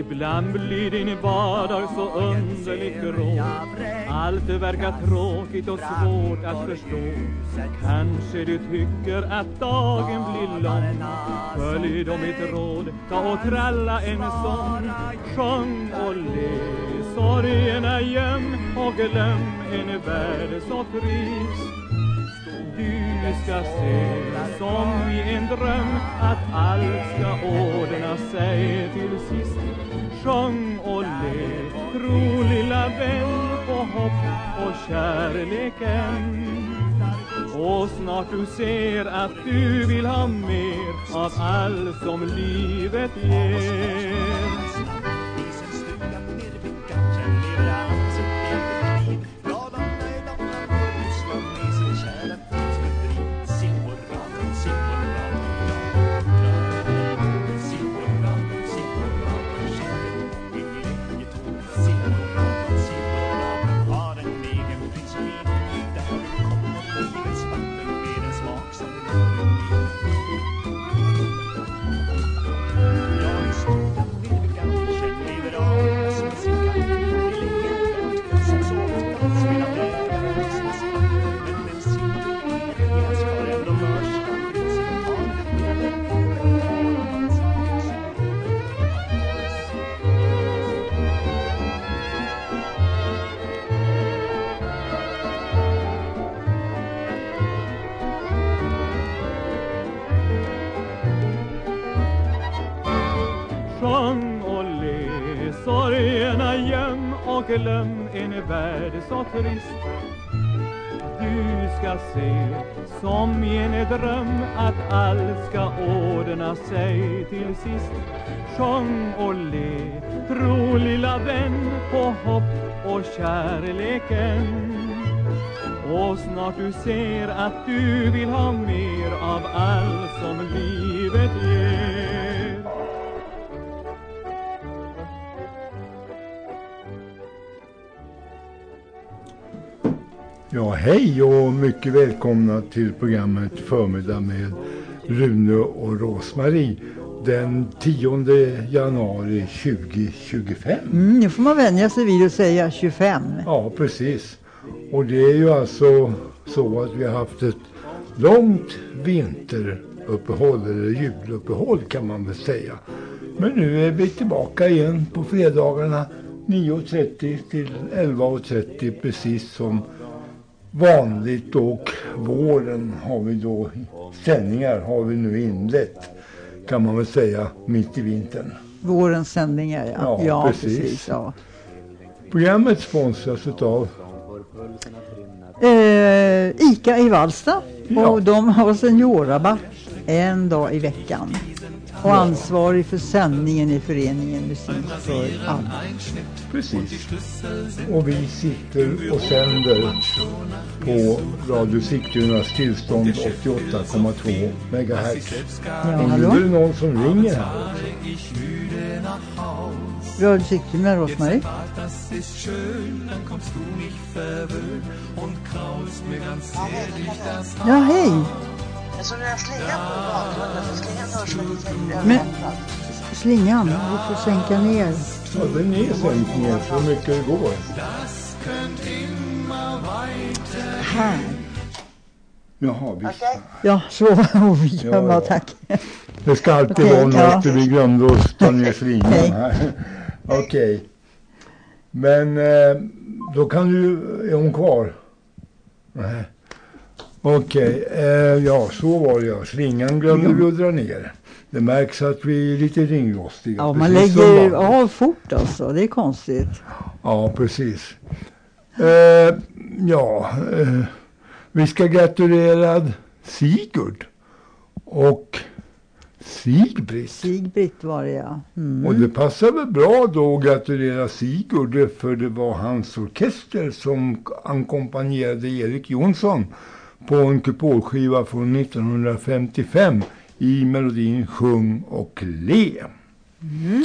Ibland blir din vardag så underligt grå. Allt verkar tråkigt och svårt att förstå. Kanske du tycker att dagen blir lång. Följ då mitt råd, ta och tralla en sång. Sjung och le, sorgerna göm och glöm en värld så trist. Du ska se som i en dröm att allt ska ordna sig till sist. Sjung och le, tro lilla vän på hopp och kärleken. Och snart du ser att du vill ha mer av allt som livet ger. Sjung och le, sorgerna göm och glöm en värld så trist. Du ska se som i en dröm att allt ska ordna sig till sist. Sjung och le, tro lilla vän på hopp och kärleken. Och snart du ser att du vill ha mer av allt som livet ger. Ja, hej och mycket välkomna till programmet Förmiddag med Rune och Rosmarie den 10 januari 2025. Nu får man vänja sig vid att säga 25. Ja, precis. Och det är ju alltså så att vi har haft ett långt vinteruppehåll eller juluppehåll kan man väl säga. Men nu är vi tillbaka igen på fredagarna 9.30 till 11.30 precis som vanligt, och våren har vi då sändningar har vi nu inlett kan man väl säga mitt i vintern. Vårens sändningar, ja precis ja. Programmet sponsras utav ICA i Vallsta och de har seniorrabatt en dag i veckan. Och ansvarig för sändningen i föreningen Musik för alla. Precis. Och vi sitter och sänder på Radio Sigtunas tillstånd 88,2 MHz. Ja, och nu är det någon som ringer här. Radio Sigtuna, Rosmarie. Ja, hej. Jag såg den här slingan på bakgrunden, för slingan hörs väldigt. Men slingan, vi får sänka ner. Ja, den är sänkt ner så mycket det går. Här. Jaha, visst. Okay. Ja, så var vi gömma, ja. tack. Det ska alltid vara något, vi glömde att ta ner slingan här. Okej. Men då kan du, är hon kvar? Nej. Okej, ja så var det ja. Slingan glömde vi att dra ner. Det märks att vi är lite ringrostiga. Ja, man lägger av fort alltså, det är konstigt. Ja, precis. Vi ska gratulera Sigurd och Sigbritt. Sigbritt var det, ja. Mm. Och det passar väl bra då att gratulera Sigurd, för det var hans orkester som ackompanjerade Erik Jonsson på en kupolskiva från 1955 i melodin Sjung och le. Mm.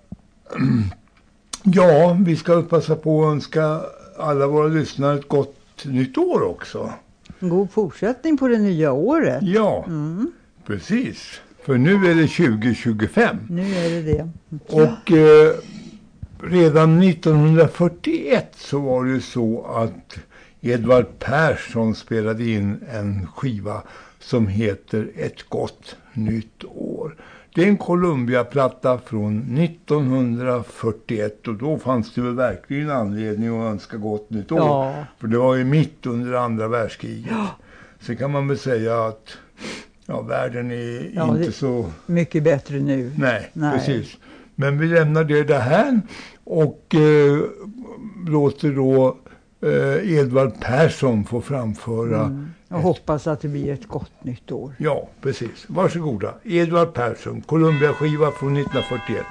Ja, vi ska passa på att önska alla våra lyssnare ett gott nytt år också. En god fortsättning på det nya året. Ja, precis. För nu är det 2025. Nu är det. Och redan 1941 så var det så att Edvard Persson spelade in en skiva som heter Ett gott nytt år. Det är en Columbia-platta från 1941 och då fanns det väl verkligen anledning att önska gott nytt år. Ja. För det var ju mitt under andra världskriget. Ja. Så kan man väl säga att världen är inte så... Mycket bättre nu. Nej, precis. Men vi lämnar det här och låter då Edvard Persson få framföra... Och hoppas att det blir ett gott nytt år. Ja, precis. Varsågoda. Edvard Persson, Columbia-skiva från 1941.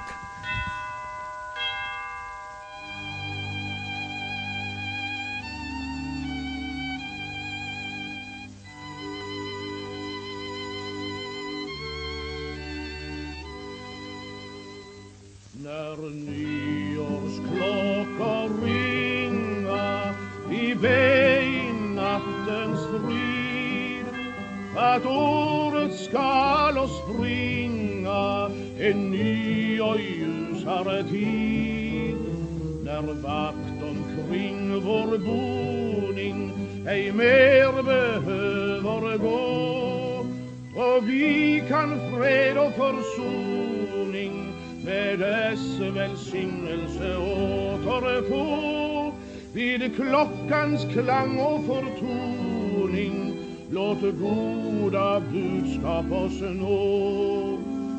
När nyårsklockor ringa i nattens frid, att året skall oss bringa en ny och ljusare tid. När vakt omkring vår boning ej mer behöver gå, och vi kan fred och försoning med dess välsignelse återfå. Vid klockans klang och förtoning låt goda budskap oss nå.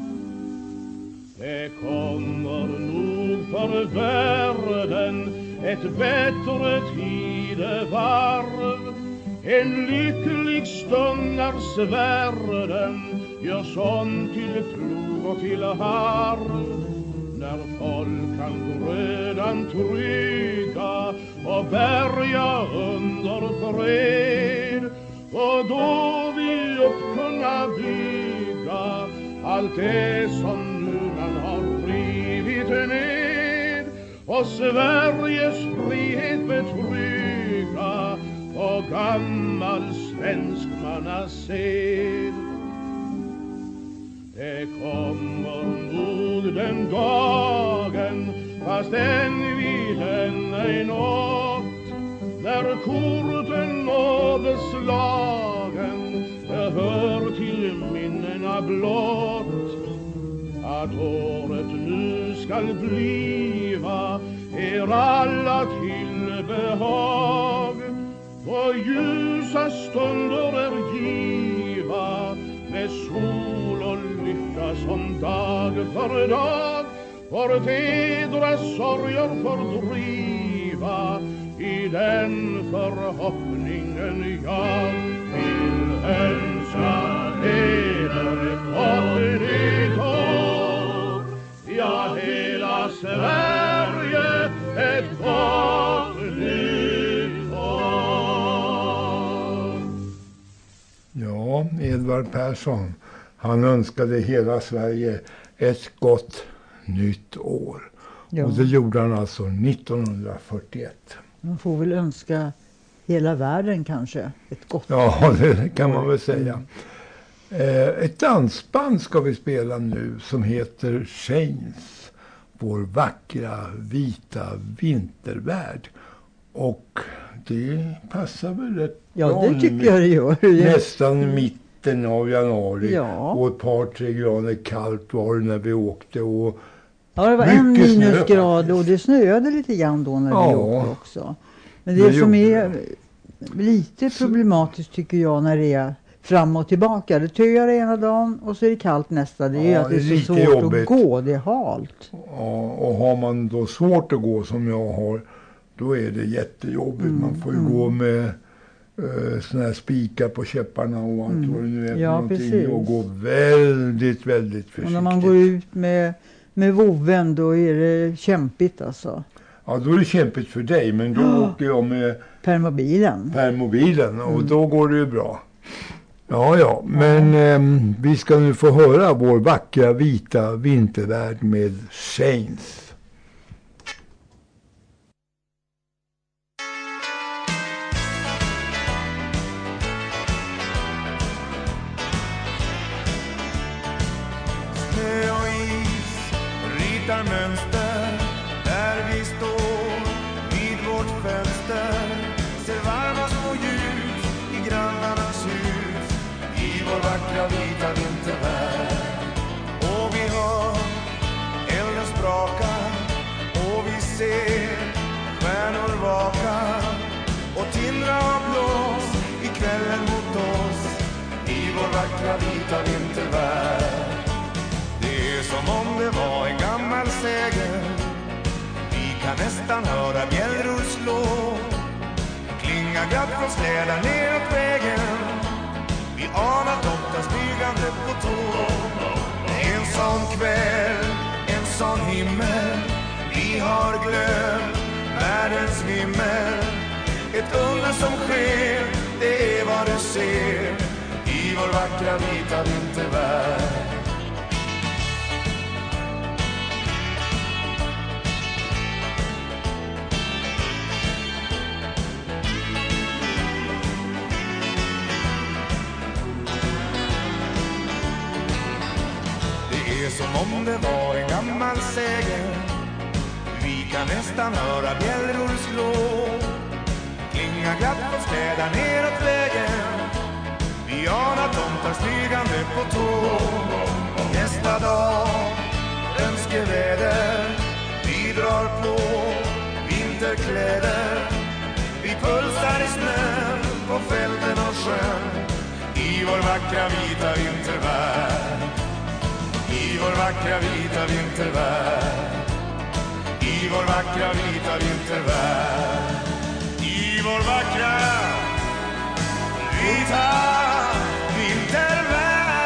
Det kommer nog för världen ett bättre tidevarv. En lycklig stund när svärden gör sån till plog och till harv. När folk kan grödan trygga och bärga under fred, och då vi upp kunna bygga allt det som nu man har rivit ned, och Sveriges frihet betrygga och gammal svensk mannased. Det kommer nog den dagen, fast än vid den ej nått, när korten och beslagen hör till minnena blott. Att året nu skall bliva er alla till behag, och ljusa stunder är giva med sol och lycka som dag för dag. Vårt edra sorger fördriva, i den förhoppningen jag vill önska eder ett gott nytt år. Ja, hela Sverige ett gott nytt år. Ja, Edvard Persson, han önskade hela Sverige ett gott nytt år. Ja. Och det gjorde han alltså 1941. Man får väl önska hela världen kanske ett gott. Ja, det kan man väl säga. Ett dansband ska vi spela nu som heter Shanes, vår vackra vita vintervärld. Och det passar väl rätt bra. Ja, det tycker jag det gör. Nästan mitten av januari. Ja. Och ett par, 3 grader kallt var det när vi åkte. Och ja, det var 1 minusgrad och det snöade lite grann då när vi åkte också. Men det som är lite problematiskt tycker jag när det är fram och tillbaka. Det töar ena dagen och så är det kallt nästa. Det är att det är så svårt jobbigt att gå. Det är halt. Ja, och har man då svårt att gå som jag har, då är det jättejobbigt. Man får ju gå med såna här spikar på käpparna och allt vad det nu är för någonting. Och gå väldigt, väldigt försiktigt. Och när man går ut med voven då är det kämpigt alltså. Ja, då är det kämpigt för dig, men då åker jag med permobilen och då går det ju bra. Ja, men vi ska nu få höra vår vackra vita vintervärld med Shanes. hittar mönster där vi står vid vårt fönster. Ser varma små ljus i grannarnas hus i vår vackra vita vintervärld. Och vi hör elden spraka och vi ser stjärnor vaka och tindra av blås i kvällen mot oss i vår vackra vita vintervärld. Det är som om det var en gammal sägen. Vi kan nästan höra bjällror slå, klinga glatt från slädar neråt vägen. Vi anar tomtar smygande på tå. En sån kväll, en sån himmel, vi har glömt världens vimmel. Ett under som sker, det är vad du ser i vår vackra vita vintervärld. Det är som om det var en gammal sägen. Vi kan nästan höra bjällror slå, klinga glatt på slädar neråt vägen. Vi anar tomtar smygande på tå. Nästa dag, önskeväder, vi drar på vinterkläder. Vi pulsar i snön på fälten och sjön i vår vackra vita vintervärld. I vår vackra vita vintervärld. I vår vackra vita vintervärld. I vår vackra vita vintervärld.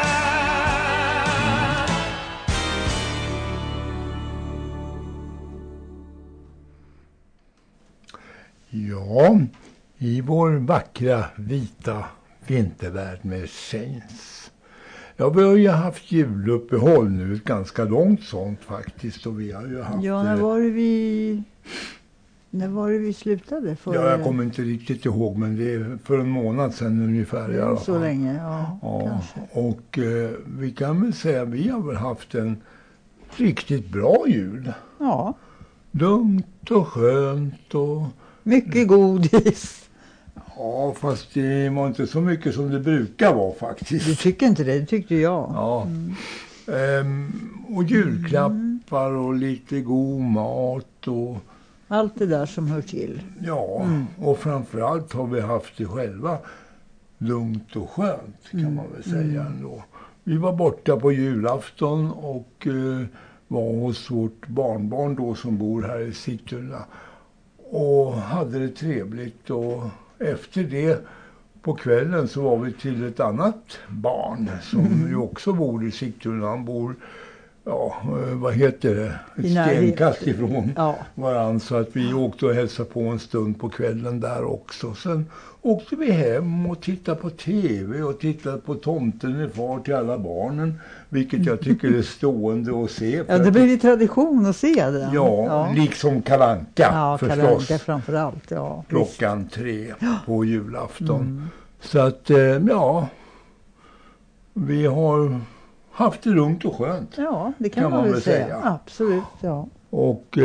Ja, i vår vackra vita vintervärld med Saints. Ja, vi har ju haft juluppehåll nu, ett ganska långt sånt faktiskt. Och vi har ju haft, ja, när var det vi slutade? Ja, jag kommer inte riktigt ihåg, men det är för en månad sedan ungefär. Det är så länge, ja kanske. Och vi kan väl säga att vi har väl haft en riktigt bra jul. Ja. Lugnt och skönt och... mycket godis. Ja, fast det var inte så mycket som det brukar vara faktiskt. Du tycker inte det? Det tyckte jag. Ja. Och julklappar och lite god mat och... allt det där som hör till. Ja, och framförallt har vi haft det själva lugnt och skönt kan man väl säga ändå. Vi var borta på julafton och var hos vårt barnbarn då som bor här i Sigtuna. Och hade det trevligt och efter det på kvällen så var vi till ett annat barn som ju också bor i Sigtuna. Han bor, ja, vad heter det? Ett stenkast ifrån varann, så att vi åkte och hälsade på en stund på kvällen där också. Sen åkte vi hem och tittade på tv och tittade på Tomten är far till alla barnen, vilket jag tycker är stående att se. Ja, det blir ju tradition att se det. Ja, liksom Kalle Anka förstås. Kalle Anka framförallt, ja. Klockan 3 på julafton. Så att, ja, vi har haft det lugnt och skönt. Ja, det kan man väl säga. Absolut, ja. Och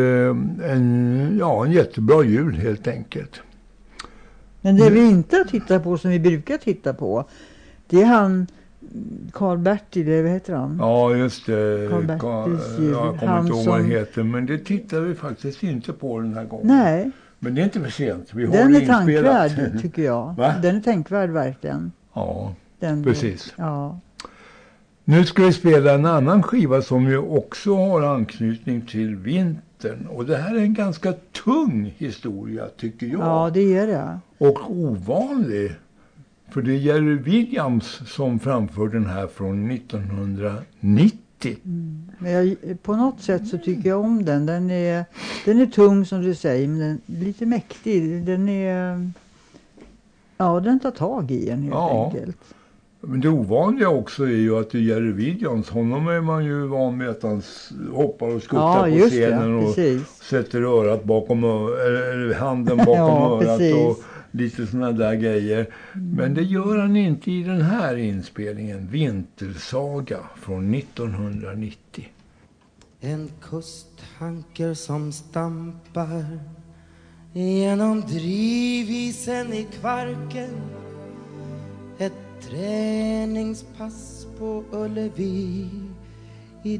en jättebra jul helt enkelt. Men det vi inte har tittat på som vi brukar titta på, det är han Karl-Bertil, eller vad heter han? Ja, just det. Karl-Bertils jul. Jag kommer inte ihåg vad han heter, men det tittar vi faktiskt inte på den här gången. Nej. Men det är inte för sent. Vi har den är inspelat. tänkvärd, tycker jag. Va? Den är tänkvärd verkligen. Ja, precis. Ja. Nu ska vi spela en annan skiva som ju också har anknytning till vintern. Och det här är en ganska tung historia, tycker jag. Ja, det är det. Och ovanlig. För det är Jerry Williams som framför den här från 1990. Men på något sätt så tycker jag om den. Den är tung som du säger, men den är lite mäktig. Den tar tag i en helt enkelt. Men det ovanliga också är ju att det är Jerry Williams. Honom är man ju van med att han hoppar och skuttar på scenen och sätter örat bakom eller handen bakom örat och lite såna där grejer. Men det gör han inte i den här inspelningen, Vintersaga från 1990. En kusthanker som stampar genom drivisen i Kvarken. Ett träningspass på Ullevi i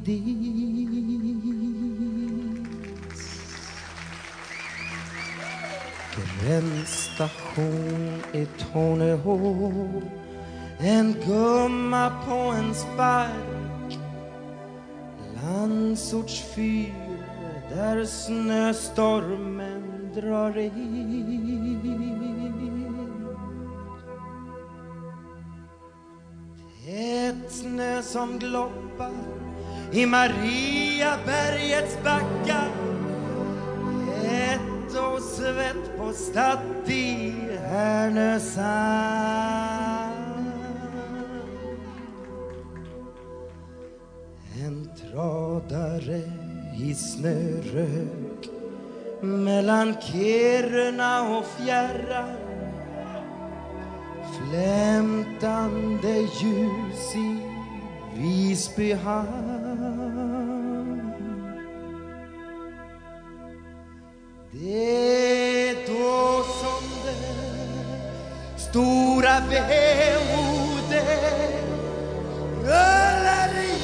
Gränsstation i Torneå. En gumma på en spark. Landsortsfyr där snöstormen drar in. Tät snö som gloppar i Mariabergets backar. Hett och svett på Statt i Härnösand. En tradare i snörök mellan Kiruna och Fjärran. Flämtande ljus i Visby hamn. Det är då som det stora vemodet rullar in.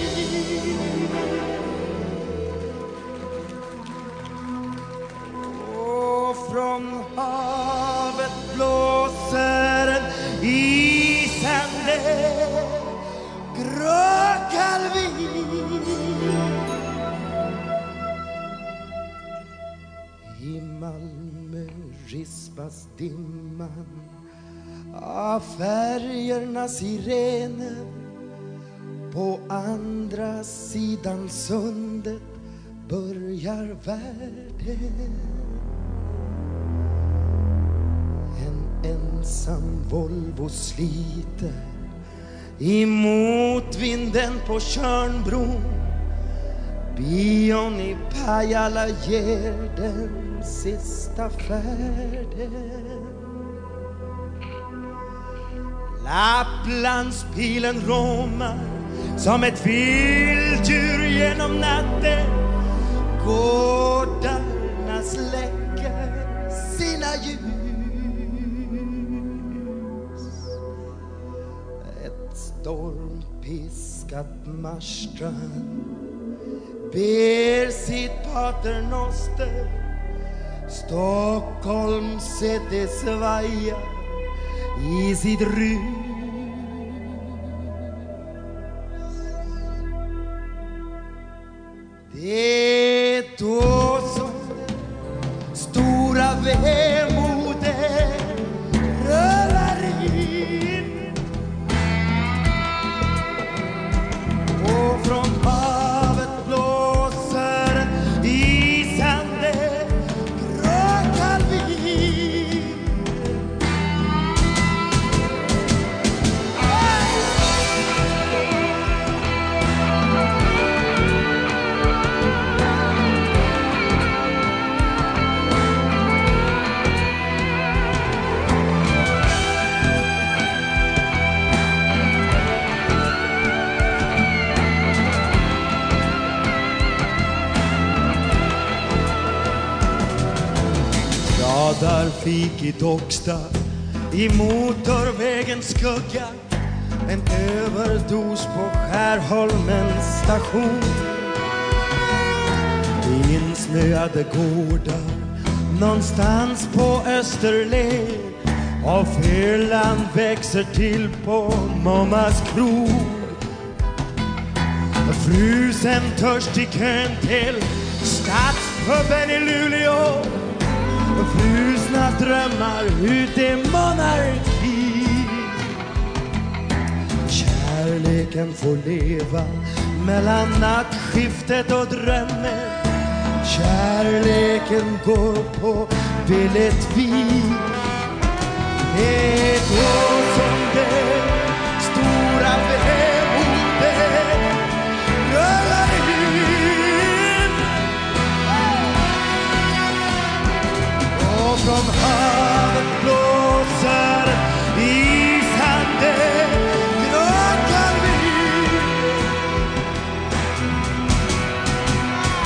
Och från havet blåser en isande gråkall vind. I Malmö rispas dimman av färgernas sirener. På andra sidan sundet börjar världen. En ensam Volvo sliter i motvinden på Tjörnbron. Bion i Pajala ger den sista färden. Lapplandspilen romar som ett vilddjur genom natten. Gårdarna släcker sina ljus. Ett stormpiskat Marstrand ber sitt paternoster. Stockholm sätter svaja i sitt rus. Det är då som stora vemodet rullar in. Och från havet blåser isande gråkall vind. Radarfik i Docksta i motorvägens skugga. En överdos på Skärholmens station. Insnöade gårdar någonstans på Österlen. Och fyllan växer till på mammas krog. Frusen törst i kön till stadspubben i Luleå. Frusna drömmar ut i monarki. Kärleken får leva mellan nattskiftet och drömmen. Kärleken går på billigt vin. Det är då som det stora vemodet rullar in. Och från havet blåser isande gråkall vind.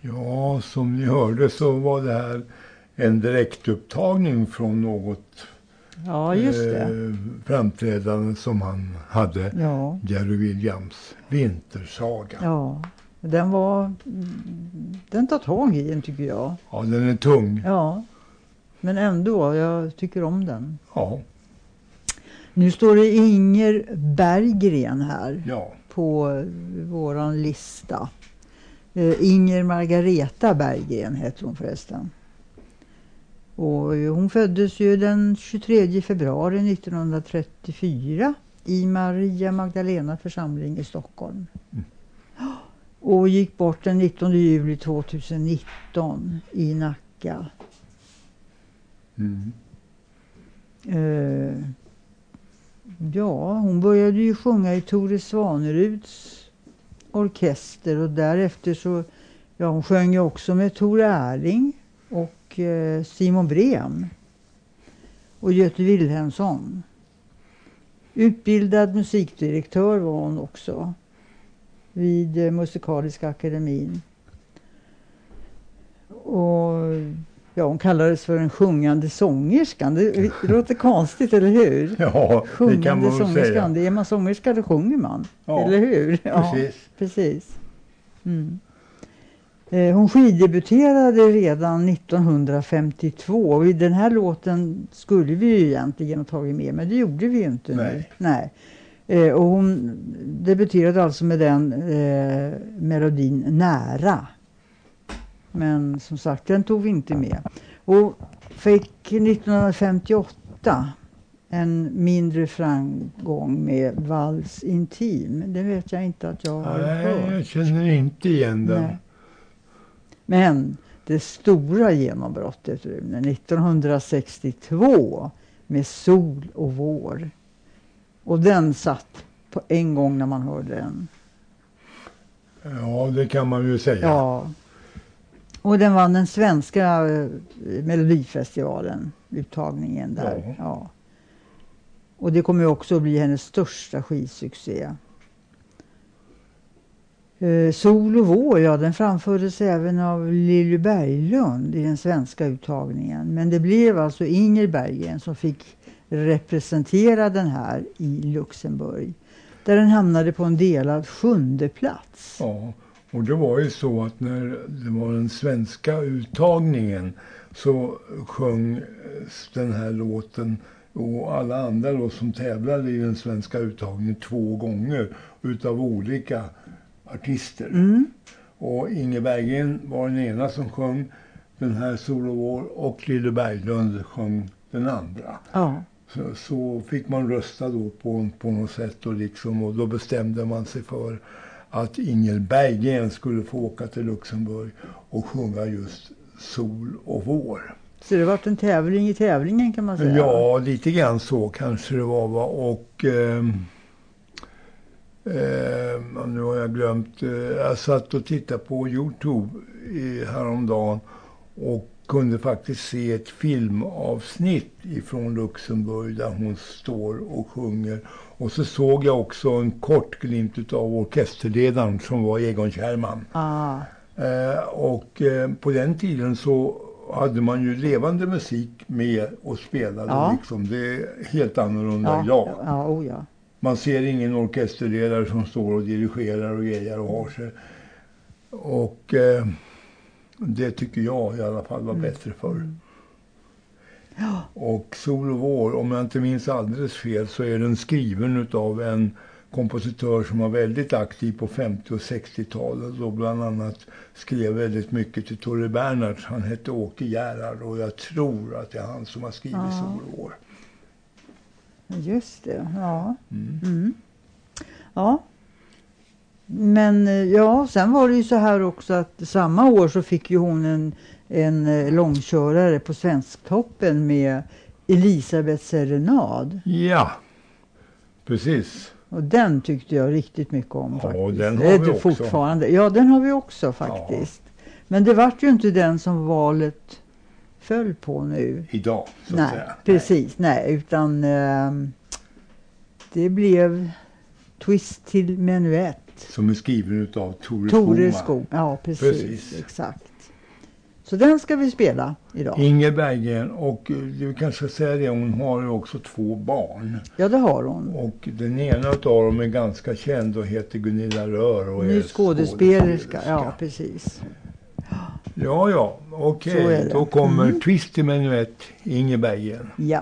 Ja, som ni hörde så var det här en direktupptagning från något just det. Framträdande som han hade. Ja. Jerry Williams Vintersaga. Ja, den tar tag i en tycker jag. Ja, den är tung. Ja, men ändå, jag tycker om den. Ja. Nu står det Inger Berggren här på våran lista. Inger Margareta Berggren heter hon förresten. Och hon föddes ju den 23 februari 1934 i Maria Magdalena församling i Stockholm. Och gick bort den 19 juli 2019 i Nacka. Hon började ju sjunga i Tore Svaneruds orkester och därefter så, hon sjöng ju också med Tore Erling och Simon Brem och Göte Wilhelmsson. Utbildad musikdirektör var hon också vid Musikaliska akademin. Och hon kallades för en sjungande sångerskan. Det låter konstigt, eller hur? Ja, det kan man väl säga. Är man sångerska, då sjunger man. Ja, eller hur? Precis. Ja, precis. Hon skiddebuterade redan 1952. Och i den här låten skulle vi ju egentligen ha tagit med, men det gjorde vi ju inte. Nej. Och hon debuterade alltså med den melodin Nära. Men som sagt, den tog vi inte med. Och fick 1958 en mindre framgång med Vals Intim. Det vet jag inte att jag har hört. Nej, jag känner inte igen den. Nej. Men det stora genombrottet 1962 med Sol och vår. Och den satt på en gång när man hörde den. Ja, det kan man ju säga. Ja. Och den vann den svenska Melodifestivalen, uttagningen där. Ja. Och det kommer också att bli hennes största skivsuccé. Sol och vår, den framfördes även av Lilly Berglund i den svenska uttagningen. Men det blev alltså Inger Berggren som fick representera den här i Luxemburg. Där den hamnade på en delad 7:e plats. Ja, och det var ju så att när det var den svenska uttagningen så sjöng den här låten och alla andra då som tävlade i den svenska uttagningen 2 gånger utav olika artister. Och Inger Berggren var den ena som sjöng den här Sol och vår och Lilly Berglund sjöng den andra. Ja. Så fick man rösta då på något sätt och då bestämde man sig för att Inger Berggren skulle få åka till Luxemburg och sjunga just Sol och vår. Så det var en tävling i tävlingen kan man säga? Ja, lite grann så kanske det var. Och nu har jag glömt. Jag satt och tittade på YouTube häromdagen och kunde faktiskt se ett filmavsnitt ifrån Luxemburg där hon står och sjunger. Och så såg jag också en kort glimt av orkesterledaren som var Egon Kjærman. Och på den tiden så hade man ju levande musik med och spelade liksom. Det är helt annorlunda idag. Ja. Man ser ingen orkesterledare som står och dirigerar och grejer och har sig. Och det tycker jag i alla fall var bättre förr. Ja. Och Sol och vår, om jag inte minns alldeles fel, så är den skriven av en kompositör som var väldigt aktiv på 50- och 60-talet och bland annat skrev väldigt mycket till Tore Bernhards. Han hette Åke Gerhard och jag tror att det är han som har skrivit Sol och vår. Just det, ja. Ja. Men sen var det ju så här också att samma år så fick ju hon en långkörare på Svensktoppen med Elisabeth Serenad. Ja, precis. Och den tyckte jag riktigt mycket om faktiskt. Ja, den har vi också. Fortfarande. Ja, den har vi också faktiskt. Ja. Men det var ju inte den som valet föll på nu. Idag, så att säga. Precis, nej. Utan det blev Twist till menuett. Som är skriven av Tore Skog. Ja, precis. Exakt. Så den ska vi spela idag. Inger Berggren, och du kanske säga det, hon har ju också 2 barn. Ja, det har hon. Och den ena av dem är ganska känd och heter Gunilla Rör. Och ny skådespelerska. Ja, precis. Ja, okej. Då kommer Twist till menuett, Inger Berggren. Ja.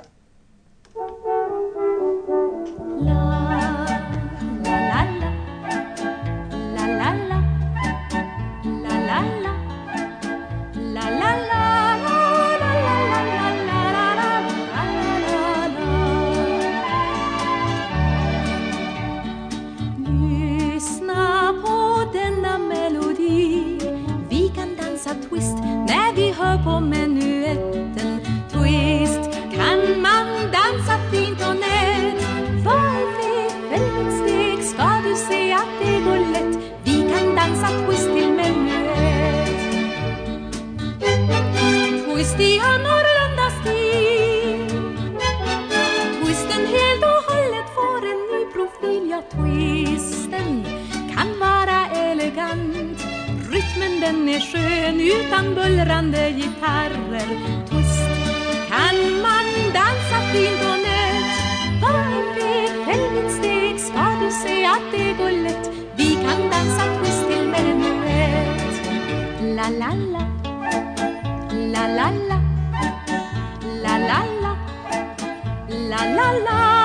Twist när vi hör på menuetten. Twist kan man dansa fint och nätt. Varje väldigt steg ska du se att det går lätt. Vi kan dansa twist till menuett. Twist i annorlunda stil. Twisten helt och hållet får en ny profil. Ja, twisten kan vara elegant. Rytmen den är skön utan bullrande gitarrer. Twist kan man dansa fint och nätt. Varje väldigt steg ska du se att det går lätt. Vi kan dansa twist till menuett. La la la, la la la, la la la, la la la.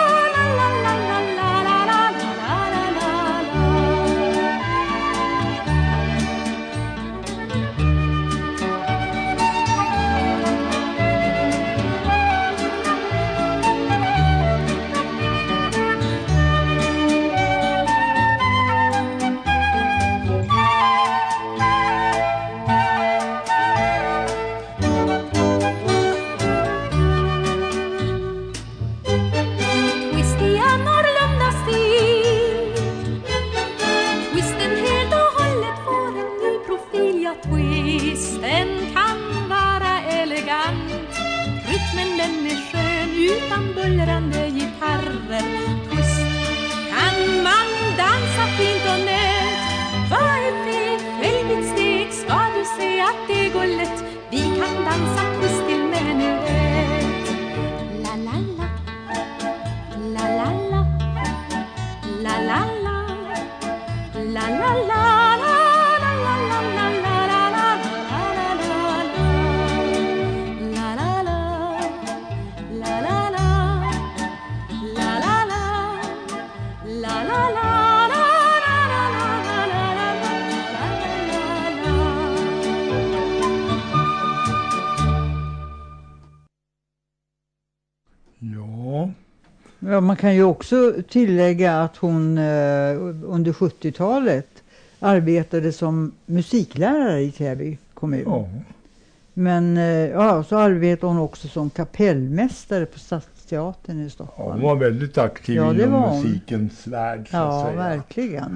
Ja, man kan ju också tillägga att hon under 70-talet arbetade som musiklärare i Täby kommun. Ja. Men så arbetade hon också som kapellmästare på Stadsteatern i Stockholm. Ja, hon var väldigt aktiv inom musikens värld, så att säga. Verkligen.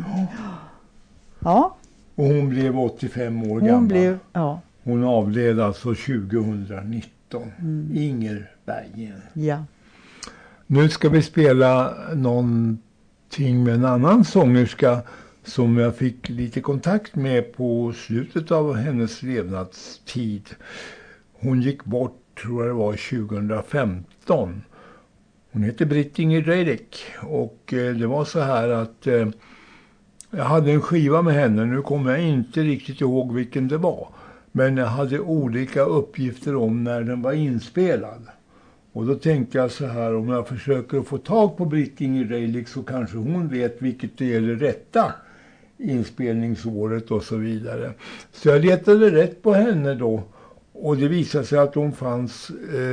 Ja. Och hon blev 85 år gammal. Hon avled alltså 2019. Inger Berggren. Ja. Nu ska vi spela någonting med en annan sångerska som jag fick lite kontakt med på slutet av hennes levnadstid. Hon gick bort, tror jag det var 2015. Hon heter Britt-Inger Reirik, och det var så här att jag hade en skiva med henne. Nu kommer jag inte riktigt ihåg vilken det var, men jag hade olika uppgifter om när den var inspelad. Och då tänkte jag så här, om jag försöker att få tag på Britt-Inger Reirik så kanske hon vet vilket det är det rätta inspelningsåret och så vidare. Så jag letade rätt på henne då, och det visade sig att hon fanns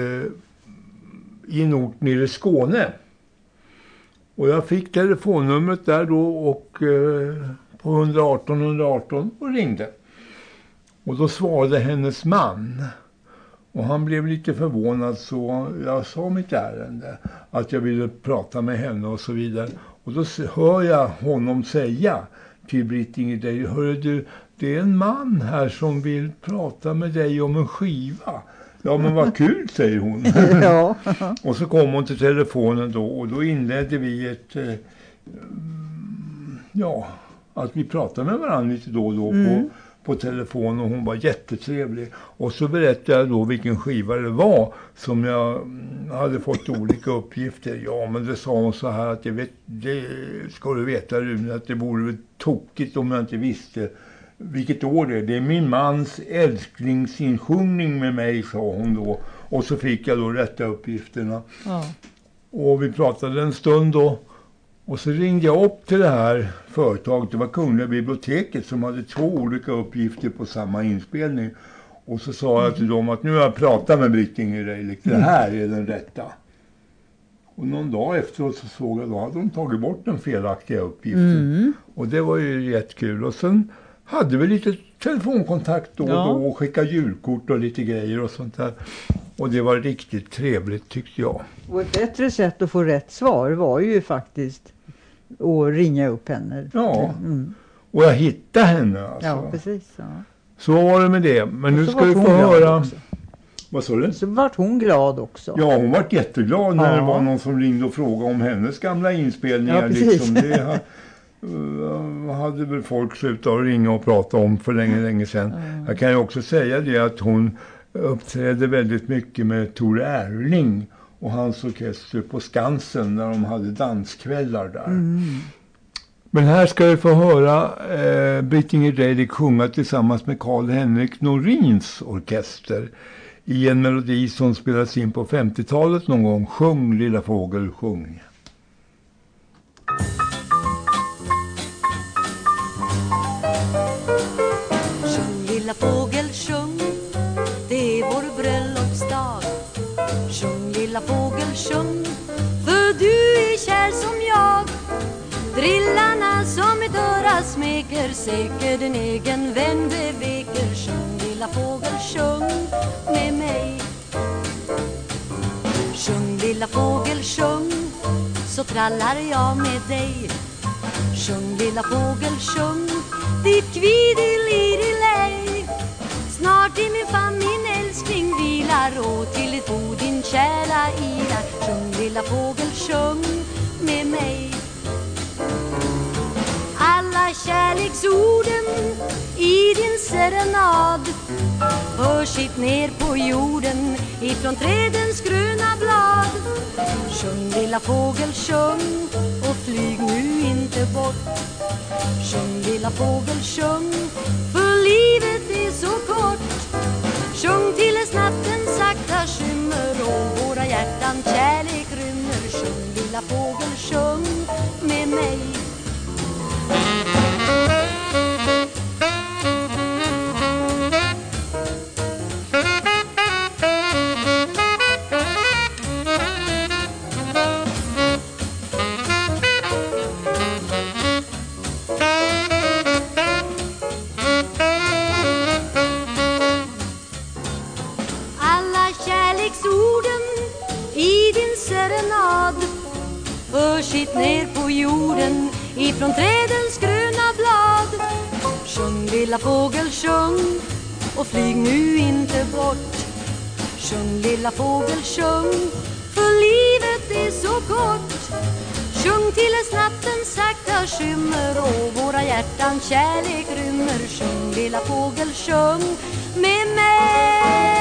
i en ort nere i Skåne. Och jag fick telefonnumret där då och på 118 och ringde. Och då svarade hennes man. Och han blev lite förvånad, så jag sa mitt ärende, att jag ville prata med henne och så vidare. Och då hör jag honom säga till Britt-Inger Reirik: hörru du, det är en man här som vill prata med dig om en skiva. Ja, men vad kul, säger hon. Ja. Och så kom hon till telefonen då, och då inledde vi ett ja, att vi pratade med varandra lite då och då på telefon, och hon var jättetrevlig. Och så berättade jag då vilken skiva det var som jag hade fått olika uppgifter. Ja, men det sa hon så här att det ska du veta, Rune, att det vore tokigt om jag inte visste vilket år det är. Det är min mans älsklingsinsjungning med mig, sa hon då. Och så fick jag då rätta uppgifterna. Ja. Och vi pratade en stund då. Och så ringde jag upp till det här företaget. Det var Kungliga biblioteket som hade 2 olika uppgifter på samma inspelning. Och så sa jag till dem att nu har jag pratat med Britt-Inger Reilich. Det här är den rätta. Och någon dag efteråt så såg jag då hade de tagit bort den felaktiga uppgiften. Och det var ju jättekul. Och sen hade vi lite telefonkontakt då och då och skickade julkort och lite grejer och sånt där. Och det var riktigt trevligt, tyckte jag. Och ett bättre sätt att få rätt svar var ju faktiskt att ringa upp henne. Ja, och jag hittade henne alltså. Ja, precis. Ja. Så var det med det. Men nu ska vi få höra... Också. Vad sa du? Så vart hon glad också. Ja, hon var jätteglad när det var någon som ringde och frågade om hennes gamla inspelningar. Ja, liksom. Det hade väl folk slutat att ringa och prata om för länge sedan. Jag kan ju också säga det att hon uppträdde väldigt mycket med Tor Erling och hans orkester på Skansen när de hade danskvällar där. Men här ska vi få höra Britt-Inger Reilich sjunga tillsammans med Carl-Henrik Norins orkester i en melodi som spelades in på 50-talet någon gång. Sjung lilla fågel, sjung. Sjung lilla fågel, sjung, det är vår bröllopsdag. Sjung lilla fågel, sjung, för du är kär som jag. Drillarna som ett öra smeker, säker din egen vän beveker. Sjung lilla fågel, sjung med mig. Sjung lilla fågel, sjung, så trallar jag med dig. Sjung lilla fågel, sjung, ditt kvidelirelej. Snart i min famn min älskling vilar, och till ett bo din kära ilar. Sjung lilla fågel, sjung med mig. Alla kärleksorden i din serenad hörs hit ner på jorden ifrån trädens gröna blad. Sjung lilla fågel, sjung, och flyg nu inte bort. Sjung lilla fågel, sjung, för livet är så kort. Sjung tills natten sakta skymmer och våra hjärtan kärlek rymmer. Sjung lilla fågel, sjung med mig. Alla kärleksorden i din serenad hörs hit ner på jorden ifrån trädens gröna blad. Sjung lilla fågel, sjung, och flyg nu inte bort. Sjung lilla fågel, sjung, för livet är så kort. Sjung tills natten sakta skymmer och våra hjärtan kärlek rymmer. Sjung lilla fågel, sjung med mig.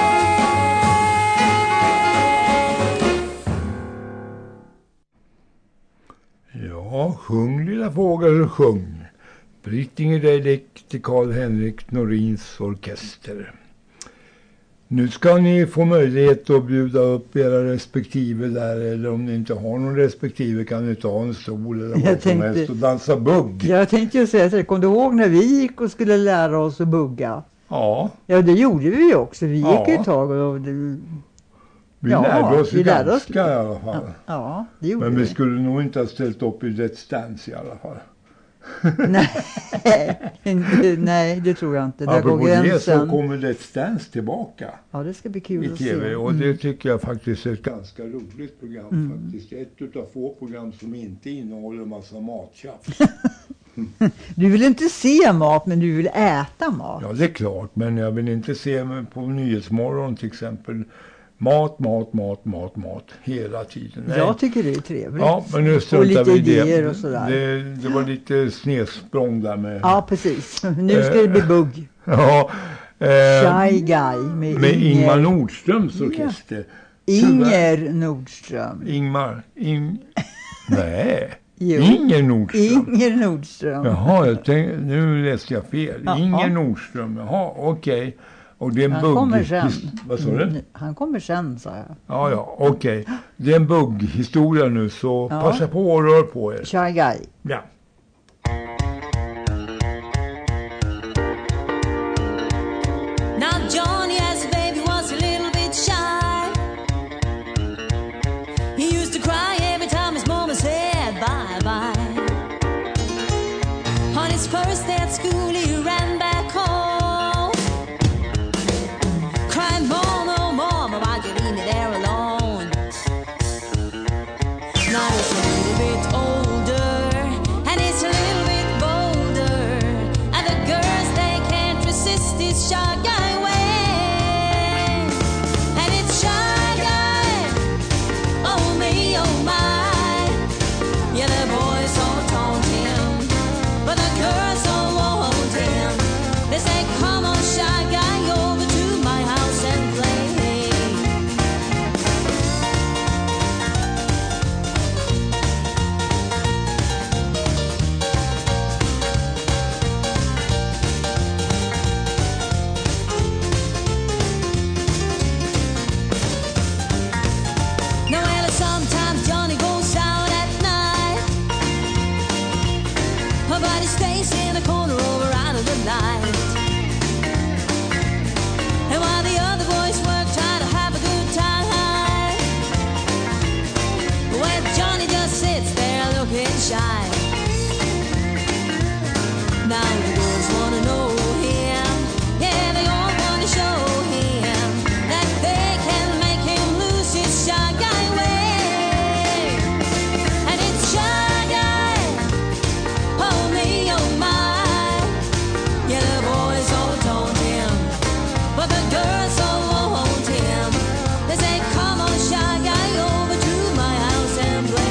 Ja, sjung lilla fågel, sjung. Britt-Inger Reilich till Carl-Henrik Norins orkester. Nu ska ni få möjlighet att bjuda upp era respektive där, eller om ni inte har någon respektive kan ni ta en stol eller vad som helst och dansa bugg. Jag tänkte ju säga att kom du ihåg när vi gick och skulle lära oss att bugga? Ja. Ja, det gjorde vi ju också. Vi gick ju ett tag och vi lärde oss vi ganska oss. I alla fall. Ja, det gjorde men vi skulle nog inte ha ställt upp i Let's Dance i alla fall. Nej, det tror jag inte. Där går gränsen. Det så kommer Let's Dance tillbaka. Ja, det ska bli kul i att TV. se. Och det tycker jag faktiskt är ett ganska roligt program faktiskt. Ett utav få program som inte innehåller en massa mattjafs. Du vill inte se mat, men du vill äta mat. Ja, det är klart. Men jag vill inte se på Nyhetsmorgon till exempel Mat hela tiden. Nej. Jag tycker det är trevligt. Ja, men nu och lite vi idéer och sådär. Det var lite snedsprång där med... Ja, precis. Nu ska det bli bugg. Ja. Shy Guy med Ingmar Nordströms orkester. Inger Nordström. Nej. Jo. Inger Nordström. Inger Nordström. Jaha, nu läste jag fel. Jaha. Inger Nordström. Jaha, okej. Och det är en Han kommer sen. Vad sa du? Han kommer sen, sa jag. Ja, okej. Det är en bugghistoria nu, så passa på och rör på er. Shy Guy. Ja. Now Johnny as a baby was a little bit shy. He used to cry every time his mama said bye-bye. On his first day at school he ran back home, crying, Mama, oh Mama, why'd you leave me there alone? Now he's a little bit older, and he's a little bit bolder, and the girls, they can't resist his shy guy way. And it's shy guy, oh me, oh my. Yeah, the boys all taunt him, but the girls all won't him. They say, come on, shy guy, over to my house and play. Now, well, sometimes Johnny goes out at night, but he stays in the corner over out of the light. And while the other boys work, try to have a good time, well, Johnny just sits there looking shy. Now the girls wanna know him, yeah, they all wanna show him that they can make him lose his shy guy way. And it's shy guy, oh me, oh my. Yeah, the boys all taunt him, but the girls all won't him. They say, come on, shy guy, over to my house and play.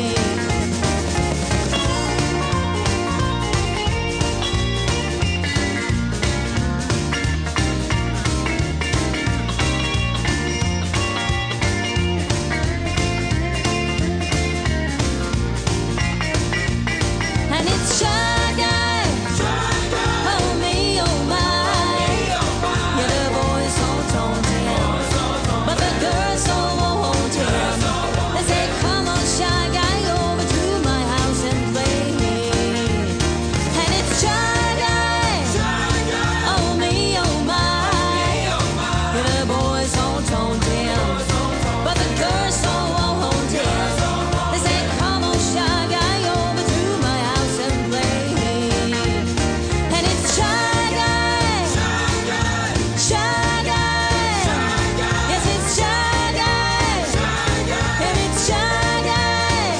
And it's shy guy, oh me, oh my. Yeah, the boys all taunt him, but the girls all won't him. They say, come on, shy guy, over to my house and play. And it's shy guy, oh me, oh my. Yeah, the boys all taunt him, but the girls all won't him. They say, come on, shy guy, over to my house and play. And it's shy guy, shy guy. Yes, it's shy guy, and it's shy guy.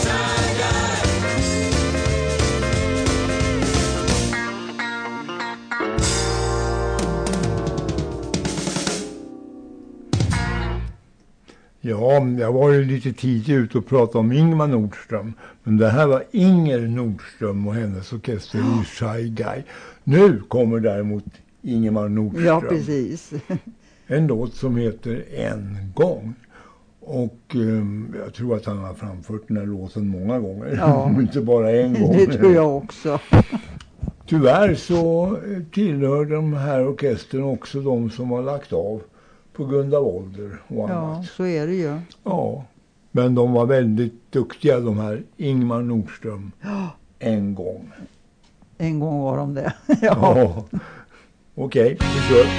Ja, jag var ju lite tidigt ute och pratade om Ingmar Nordström. Men det här var Inger Nordström och hennes orkester i Shy Guy. Nu kommer däremot Ingemar Nordström. Ja, precis. En låt som heter En gång. Och jag tror att han har framfört den här låten många gånger. Ja. Inte bara en gång. Det tror jag också. Tyvärr så tillhör de här orkestern också de som har lagt av på grund av ålder och annat. Ja, så är det ju. Ja, men de var väldigt duktiga, de här Ingmar Nordström. En gång. En gång var de det. Ja. Okej, vi kör.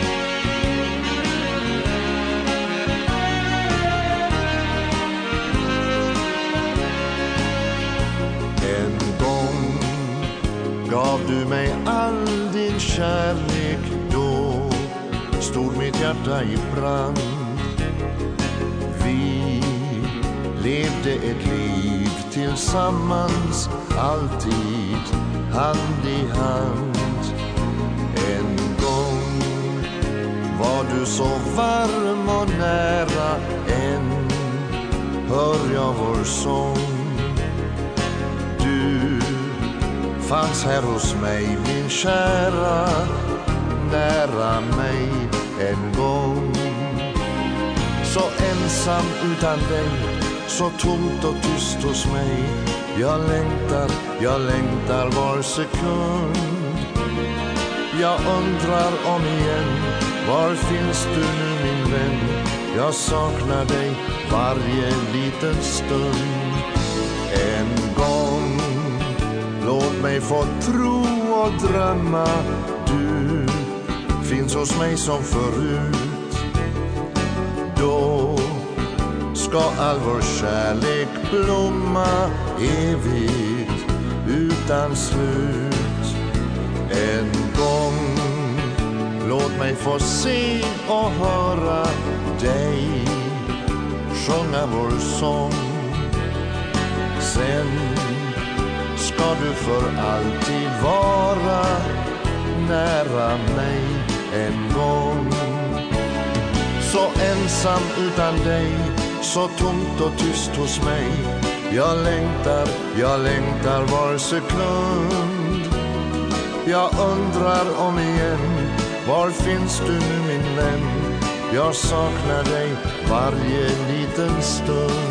En gång gav du mig all din kärlek, då stod mitt hjärta i brand. Vi levde ett liv tillsammans, alltid hand i hand. En gång var du så varm och nära, hör jag vår sång. Du fanns här hos mig, min kära, nära mig en gång. Så ensam utan dig, så tomt och tyst hos mig. Jag längtar var sekund. Jag undrar om igen, var finns du nu min vän? Jag saknar dig varje liten stund. En gång, låt mig få tro och drömma. Du finns hos mig som förut. Då ska all vår kärlek blomma evigt utan slut. En gång, låt mig få se och höra dig sjunga vår sång. Sen ska du för alltid vara nära mig en gång. Så ensam utan dig, så tomt och tyst hos mig. Jag längtar var sekund. Jag undrar om igen, var finns du nu min vän? Jag saknar dig varje liten stund.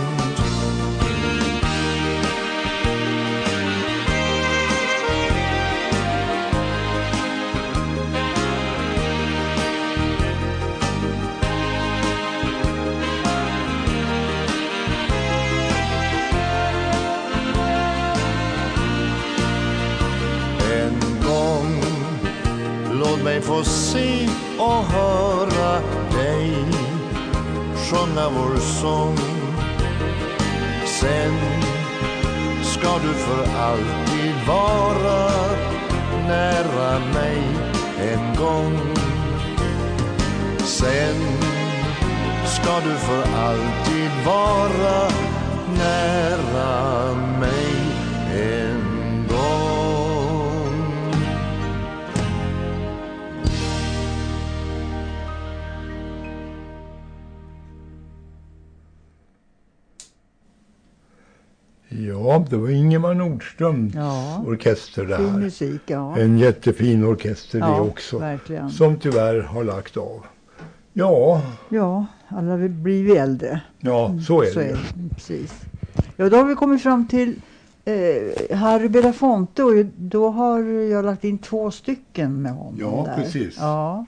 Mig få se och höra dig sjunga vår sång. Sen ska du för alltid vara nära mig en gång. Sen ska du för alltid vara nära mig en gång. Ja, det var Ingemar Nordströms orkester där. Fin musik, ja. En jättefin orkester det också. Verkligen. Som tyvärr har lagt av. Ja. Ja, alla vill bli äldre. Ja, så är det. Precis. Ja, då har vi kommit fram till Harry Belafonte och då har jag lagt in 2 stycken med honom. Ja, där. Precis. Ja.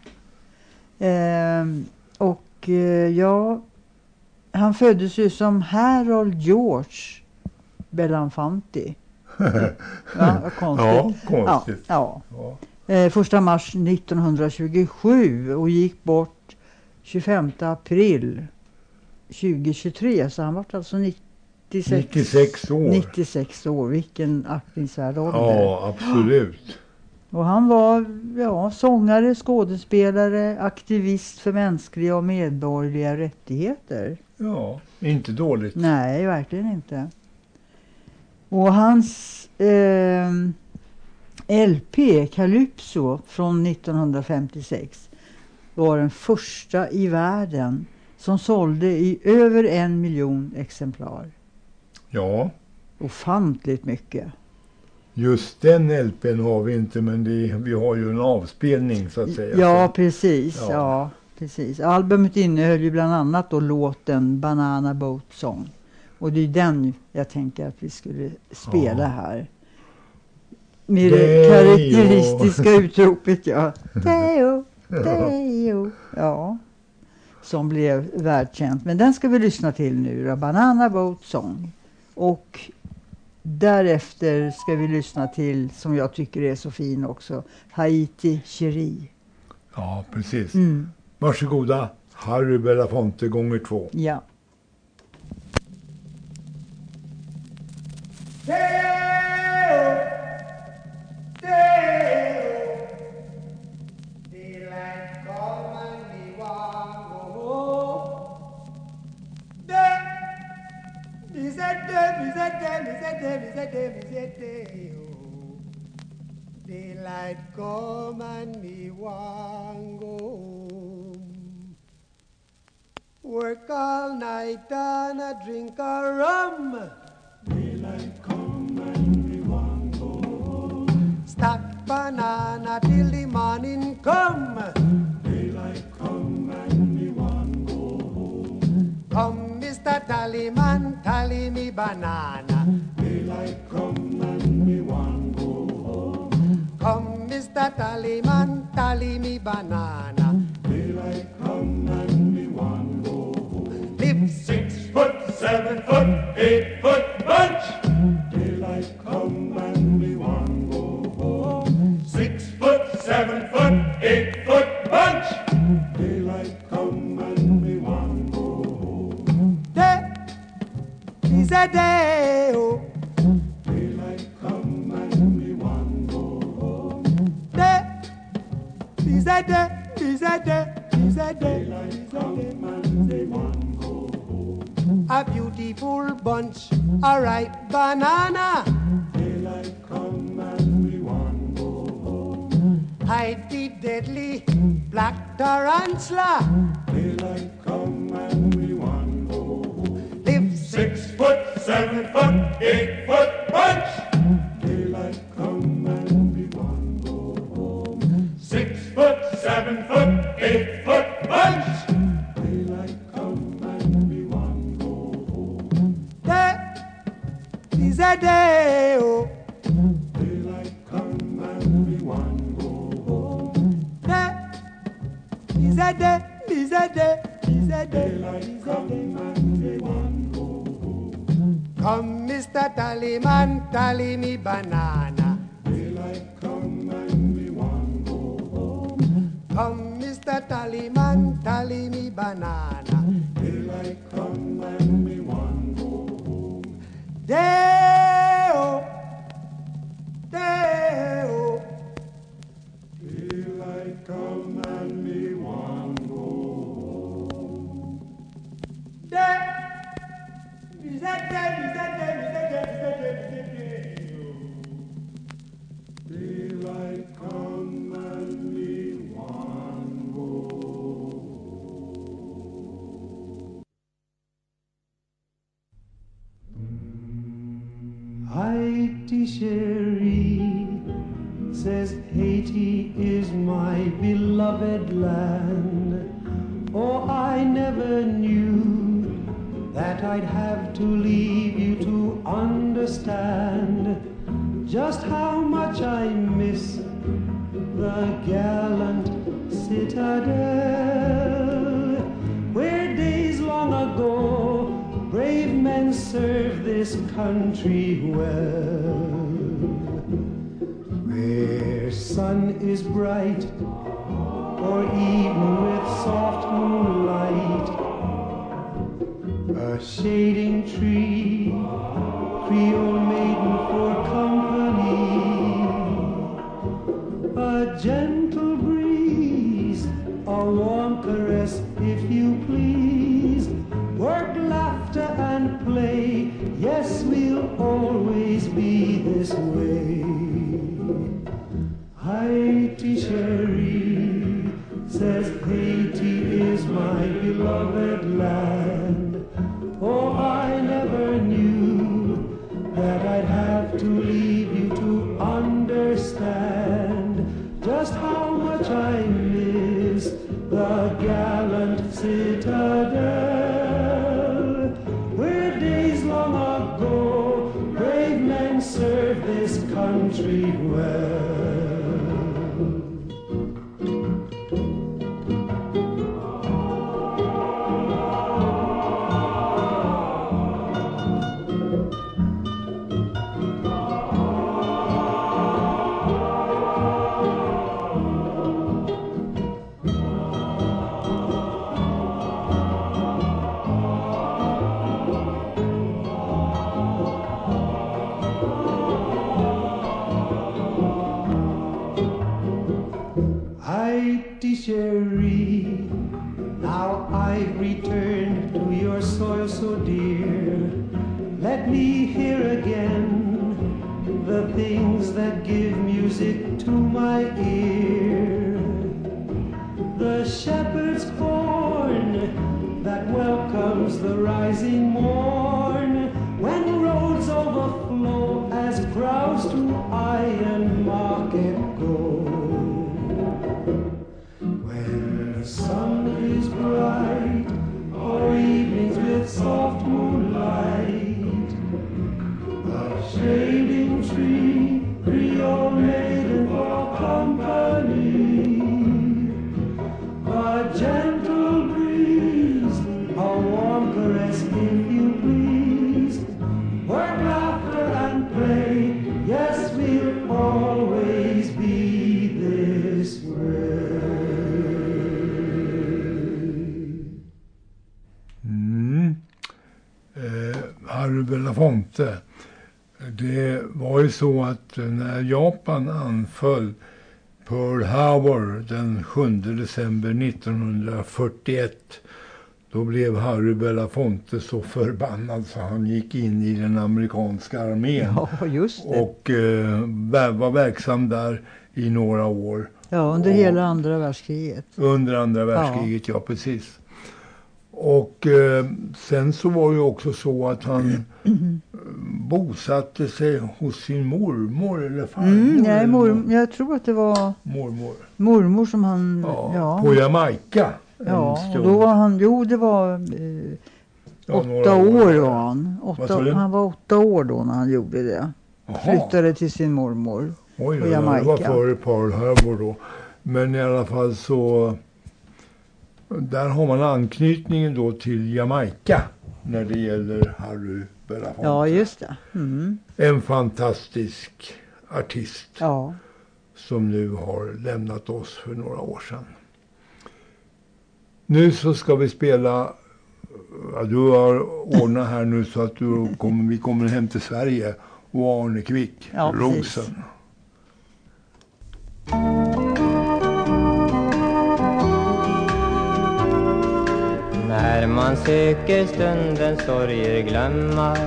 Han föddes ju som Harold George Belafonte. Ja, konstigt. Ja, konstigt. Ja. 1 mars 1927 och gick bort 25 april 2023. Så han var alltså 96 år. 96 år, vilken aktningsvärd ålder. Ja, absolut. Och han var sångare, skådespelare, aktivist för mänskliga och medborgerliga rättigheter. Ja, inte dåligt. Nej, verkligen inte. Och hans LP Calypso från 1956 var den första i världen som sålde i över 1 miljon exemplar. Ja. Ofantligt mycket. Just den LPn har vi inte, men vi har ju en avspelning så att säga. Ja, precis. Ja, precis. Albumet innehöll ju bland annat då låten Banana Boat Song. Och det är den jag tänker att vi skulle spela här. Med det karaktäristiska utropet, ja. Deo, Deo. Ja. Som blev världskänt. Men den ska vi lyssna till nu då. Banana Boat Song. Och därefter ska vi lyssna till, som jag tycker är så fin också, Haiti Cherie. Ja, precis. Varsågoda, Harry Belafonte gånger 2. Ja. Daylight come and me want go home. Work all night and a drink a rum. Daylight come and we want go home. Stack banana till the morning come. Daylight come and we want go home. Come, Mr. Tallyman, tally me banana. Daylight come and we want go home. Come, Mr. Tallyman, tally me banana. Daylight come and we want go home. Live 6 foot, 7 foot, 8 foot bunch. Daylight come and we want go home. 6 foot, 7 foot, 8 foot bunch. Daylight come and we want go home. Day is a day, oh. Daylight come and we want go home. Day is a day, is a day, is a day. Daylight come and we want go home. A beautiful bunch, a ripe banana. Daylight come and we want go home. Hide the deadly black tarantula. Daylight come and we want go home. Live 6 foot, 7 foot, 8 foot bunch. Daylight come and we want go home. 6 foot, 7 foot, 8 foot bunch. Daylight come and we want go home. day is a day, oh. Daylight come and we want go home. Day is a day, is a day, is a day. Daylight come and we want go home. Come, Mr. Tallyman, tally me banana. Daylight come and we want go home. Come, Mr. Tallyman, tally me banana. Daylight come and we want go home. Day-o, day-o. Daylight come and we want go home. Day is a day, is a day, is a day, is a day, is a day. Daylight come and we want go home. Haiti Cherie says Haiti is my beloved land. Oh, I never knew that I'd have to leave you to understand just how much I miss the gallant citadel, where days long ago brave men served this country well, where sun is bright or evening with soft moonlight, a shading tree, Creole maiden for company, a gentle breeze, a warm caress if you please, work, laughter and play, yes, we'll always be this way. Haiti Cherie says Haiti is my beloved land. Oh, I never knew that I'd have to leave you to understand just how much I miss the gallant citadel, where days long ago brave men served this country well. rising morn, when roads overflow as crowds to Iron Market go. When the sun is bright, or evenings with soft moonlight, a shading tree, Creole maiden for company, a gentle breeze, a warm caress if you please. Work, laughter and play, yes, we'll always be this way. Harry Belafonte. Det var ju så att när Japan anföll Pearl Harbor den 7 december 1941, då blev Harry Belafonte så förbannad så han gick in i den amerikanska armén. Ja, just det. Och var verksam där i några år. Ja, under hela andra världskriget. Under andra världskriget, ja precis. Och sen så var det ju också så att han bosatte sig hos sin mormor eller farmor. Nej, jag tror att det var mormor som han... Ja. På Jamaica. Ja, och då var han... Jo, det var 8 år var han. Han var 8 år då när han gjorde det. Aha. Flyttade till sin mormor på Jamaica. Det var före Pearl Harbor då. Men i alla fall så... Där har man anknytningen då till Jamaica när det gäller Harry Belafonte. Ja, just det. Mm. En fantastisk artist som nu har lämnat oss för några år sedan. Nu så ska vi spela, du har ordnat här nu så att vi kommer hem till Sverige och Arne Kvick, Rosen. När man söker stundens sorger glömma,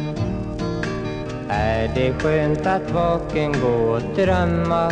är det skönt att vaken gå och drömma.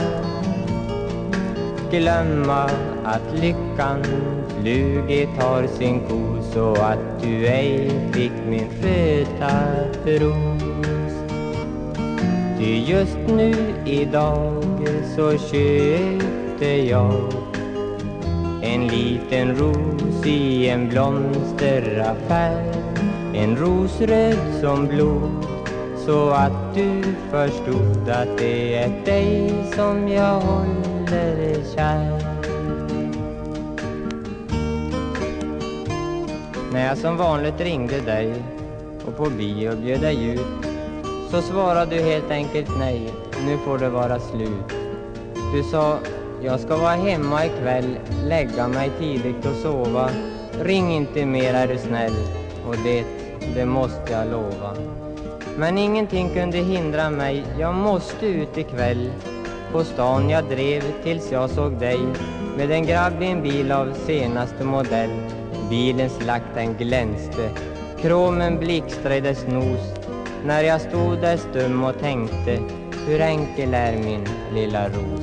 Glömma att lyckan flugit har sin ko, så att du ej fick min röda ros. Ty just nu idag så köpte jag en liten ros i en blomsteraffär, en rosröd som blod, så att du förstod att det är dig som jag håller kär. När jag som vanligt ringde dig och på bio bjöd dig ut, så svarade du helt enkelt nej, nu får det vara slut. Du sa: jag ska vara hemma ikväll, lägga mig tidigt och sova. Ring inte mer är du snäll, och det måste jag lova. Men ingenting kunde hindra mig, jag måste ut ikväll. På stan jag drev tills jag såg dig med en grabb i en bil av senaste modell. Bilens lack den glänste, kromen blixtrade dess nos. När jag stod där stum och tänkte, hur enkel är min lilla ros.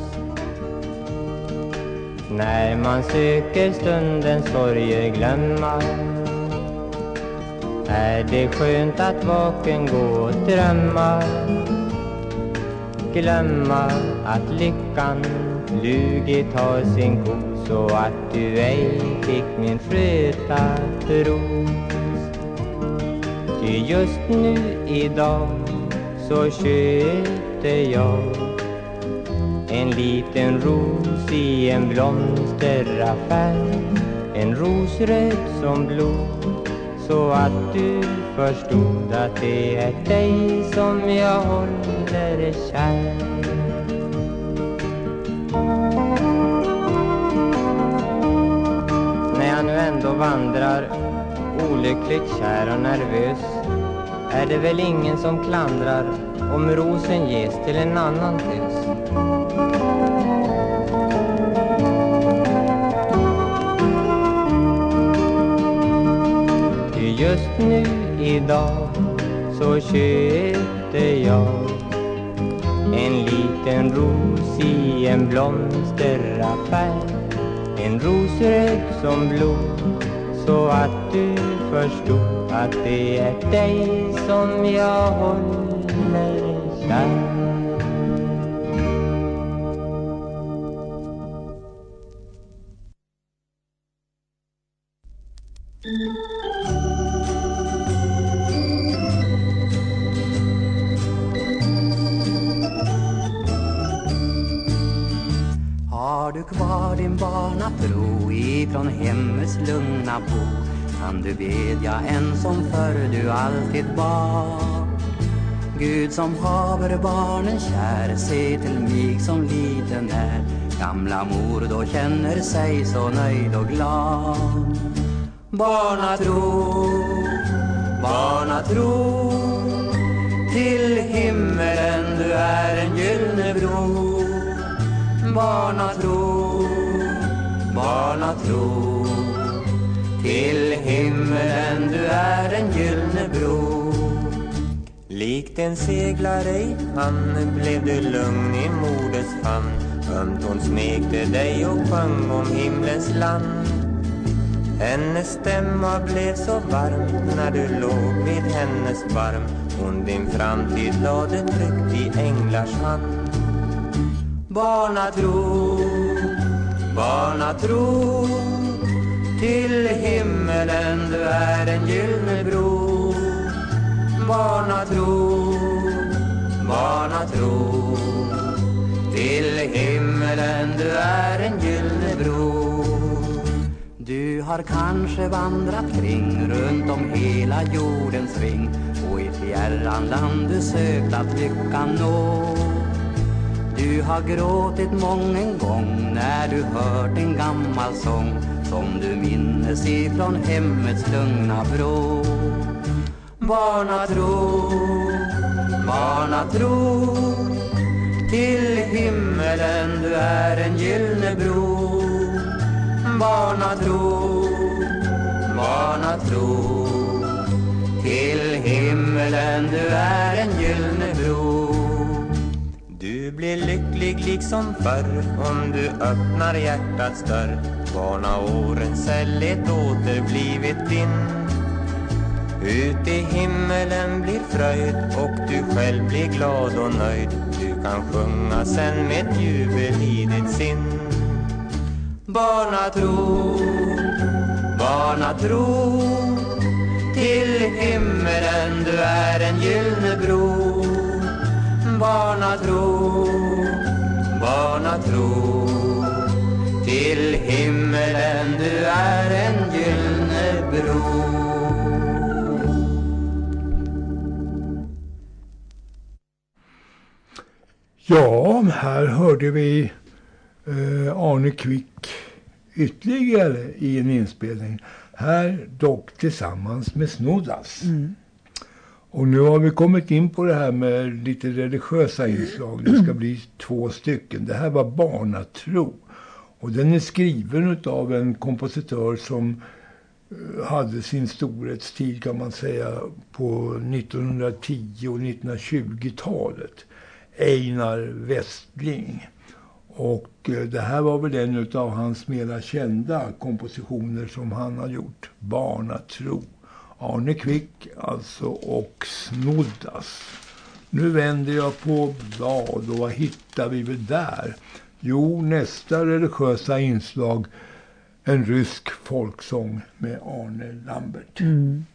När man söker stundens sorger glömma, är det skönt att vaken gå och drömma. Glömma att lyckan flugit har sin ko, så att du ej fick min fröta ros. Ty just nu idag så köpte jag en liten ros i en blomsteraffär, en rosröd som blod, så att du förstod att det är dig som jag håller kär. När jag nu ändå vandrar olyckligt kär och nervös, är det väl ingen som klandrar om rosen ges till en annan tös. Just nu idag så köpte jag en liten ros i en blomsteraffär, en rosröd som blod, så att du förstår att det är dig som jag håller kär. Har du kvar din barnatro ifrån hemmets lugna bo, kan du bedja en som förr du alltid bad. Gud som haver barnen kär, se till mig som liten är. Gamla mor då känner sig så nöjd och glad. Barnatro, barnatro, till himmelen du är en gyllene bro. Barnatro, barnatro, till himmelen du är en gyllene bro. Likt en seglare i hamn blev du lugn i moders famn. Ömt hon smekte dig och sjöng om himlens land. Hennes stämma blev så varm när du låg vid hennes barm. Hon din framtid lade tryggt i änglars hand. Barnatro, barnatro, till himmelen du är en gyllene bro. Barnatro, barnatro, till himmelen du är en gyllene bro. Du har kanske vandrat kring runt om hela jordens ring, och i fjärran land du sökt att lyckan nå. Du har gråtit mången gång när du hört en gammal sång som du minnes ifrån hemmets lugna vrå. Barnatro, barnatro, till himmelen du är en gyllene bro. Barnatro, barnatro, till himmelen du är en gyllene bro. Du blir lycklig liksom förr om du öppnar hjärtats dörr. Barnaårens säljet återblivit din. Ut i himmelen blir fröjd och du själv blir glad och nöjd. Du kan sjunga sen med jubel i ditt sinn. Barnatro, barnatro, till himmelen du är en gyllene bro. Barnatro, barnatro, till himmelen du är en gyllene bro. Ja, här hörde vi Arne Kvick ytterligare i en inspelning. Här dock tillsammans med Snoddas. Mm. Och nu har vi kommit in på det här med lite religiösa inslag. Det ska bli 2 stycken. Det här var Barnatro. Och den är skriven av en kompositör som hade sin storhetstid kan man säga på 1910- och 1920-talet. Einar Westling. Och det här var väl en av hans mera kända kompositioner som han har gjort. Barnatro. Arne Kvick alltså och Snoddas. Nu vänder jag på blad och vad hittar vi väl där? Jo, nästa religiösa inslag, en rysk folksång med Arne Lambert. Mm.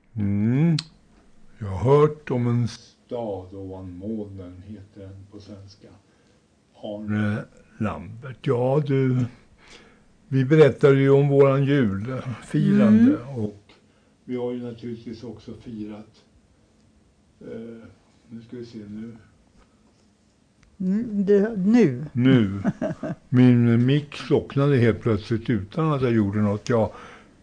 Jag har hört om en stad ovan molnen, heter den på svenska. Arne Lambert. Ja du, vi berättade ju om våran julfirande och vi har ju naturligtvis också firat, nu ska vi se nu. Nu. Min mick slocknade helt plötsligt utan att jag gjorde något. Ja,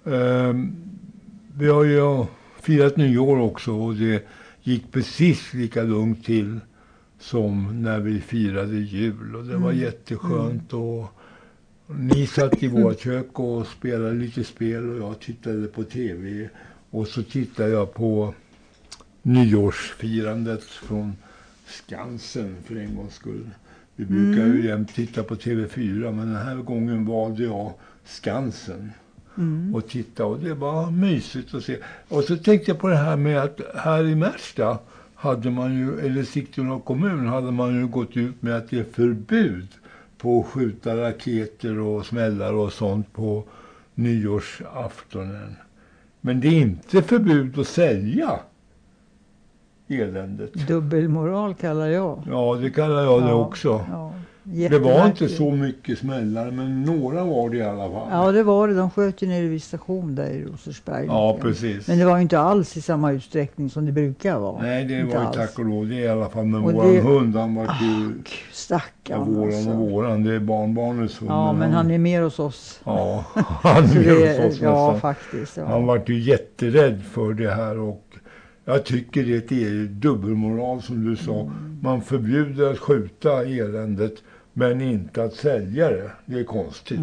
vi har ju firat nyår också och det gick precis lika lugnt till som när vi firade jul. Och det var jätteskönt och ni satt i vårt kök och spelade lite spel och jag tittade på tv. Och så tittade jag på nyårsfirandet från Skansen för en gångs skull. Vi brukar ju jämt titta på TV4 men den här gången valde jag Skansen och titta och det var mysigt att se. Och så tänkte jag på det här med att här i Märsta hade man ju, eller Sigtuna kommun hade man ju gått ut med att det är förbud på att skjuta raketer och smällar och sånt på nyårsaftonen. Men det är inte förbud att sälja eländet. Dubbelmoral kallar jag. Ja, det kallar jag det också. Ja, det var inte så mycket smällar, men några var det i alla fall. Ja, det var det. De sköt ju ner i station där i Rosersberg. Ja, precis. Men det var ju inte alls i samma utsträckning som det brukar vara. Nej, det inte var ju alls. Tack och lov. Det är i alla fall med och våran det... hund. Han var ju... stackarn våran alltså. och våran. Det är barnbarnets hund. Ja, men han är mer hos oss. Ja, han är mer hos oss ja, nästan. faktiskt. Ja. Han var ju jätterädd för det här och jag tycker det är dubbelmoral som du sa. Man förbjuder att skjuta eländet men inte att sälja det. Det är konstigt.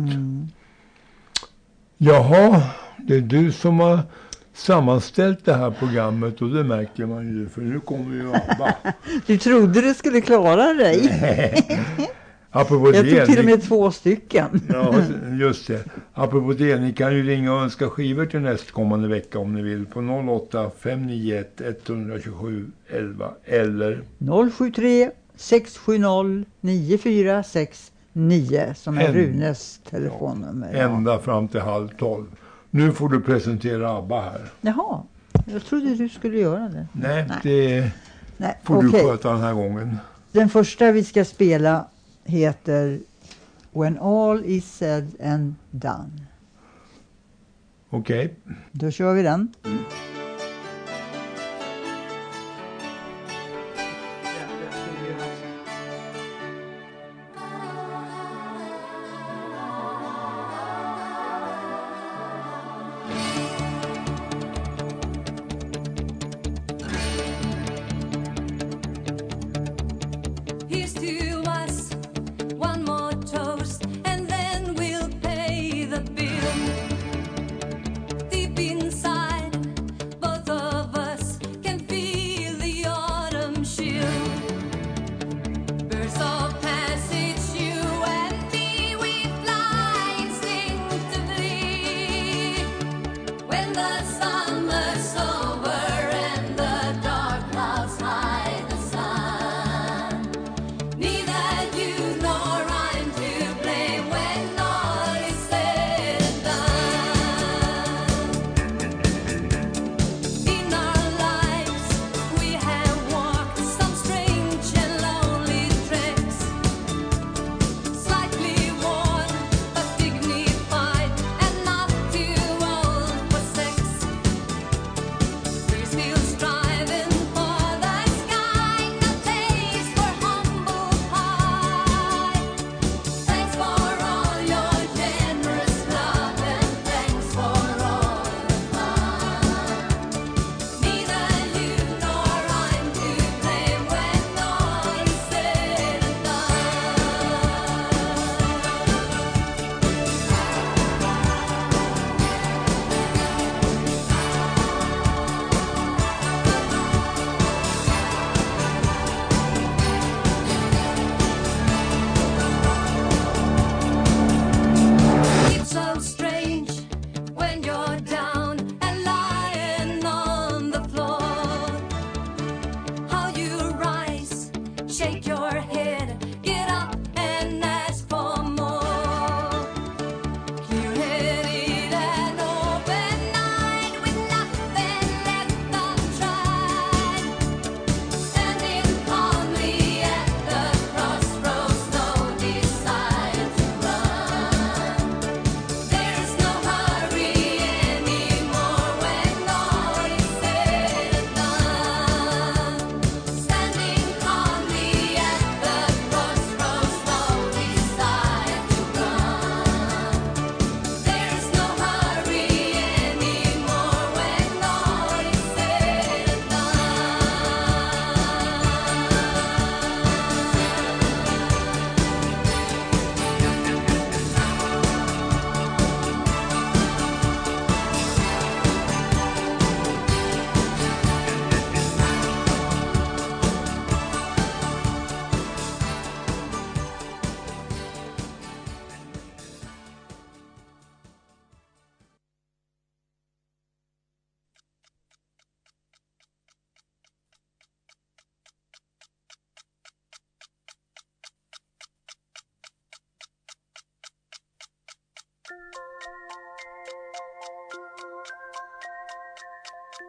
Jaha, det är du som har sammanställt det här programmet och det märker man ju för nu kommer ju Abba. Du trodde du skulle klara dig. Apropå jag det, tog till och med 2 stycken. Ja, just det. Apropå det, ni kan ju ringa och önska skivor till nästkommande vecka om ni vill på 08 591 127 11 eller 073 670 9469 som är Runes telefonnummer. Ända fram till 11:30. Nu får du presentera Abba här. Jaha, jag trodde du skulle göra det. Nej. Det får du sköta den här gången. Den första vi ska spela heter When All Is Said and Done. Okej. Då kör vi den. Deep inside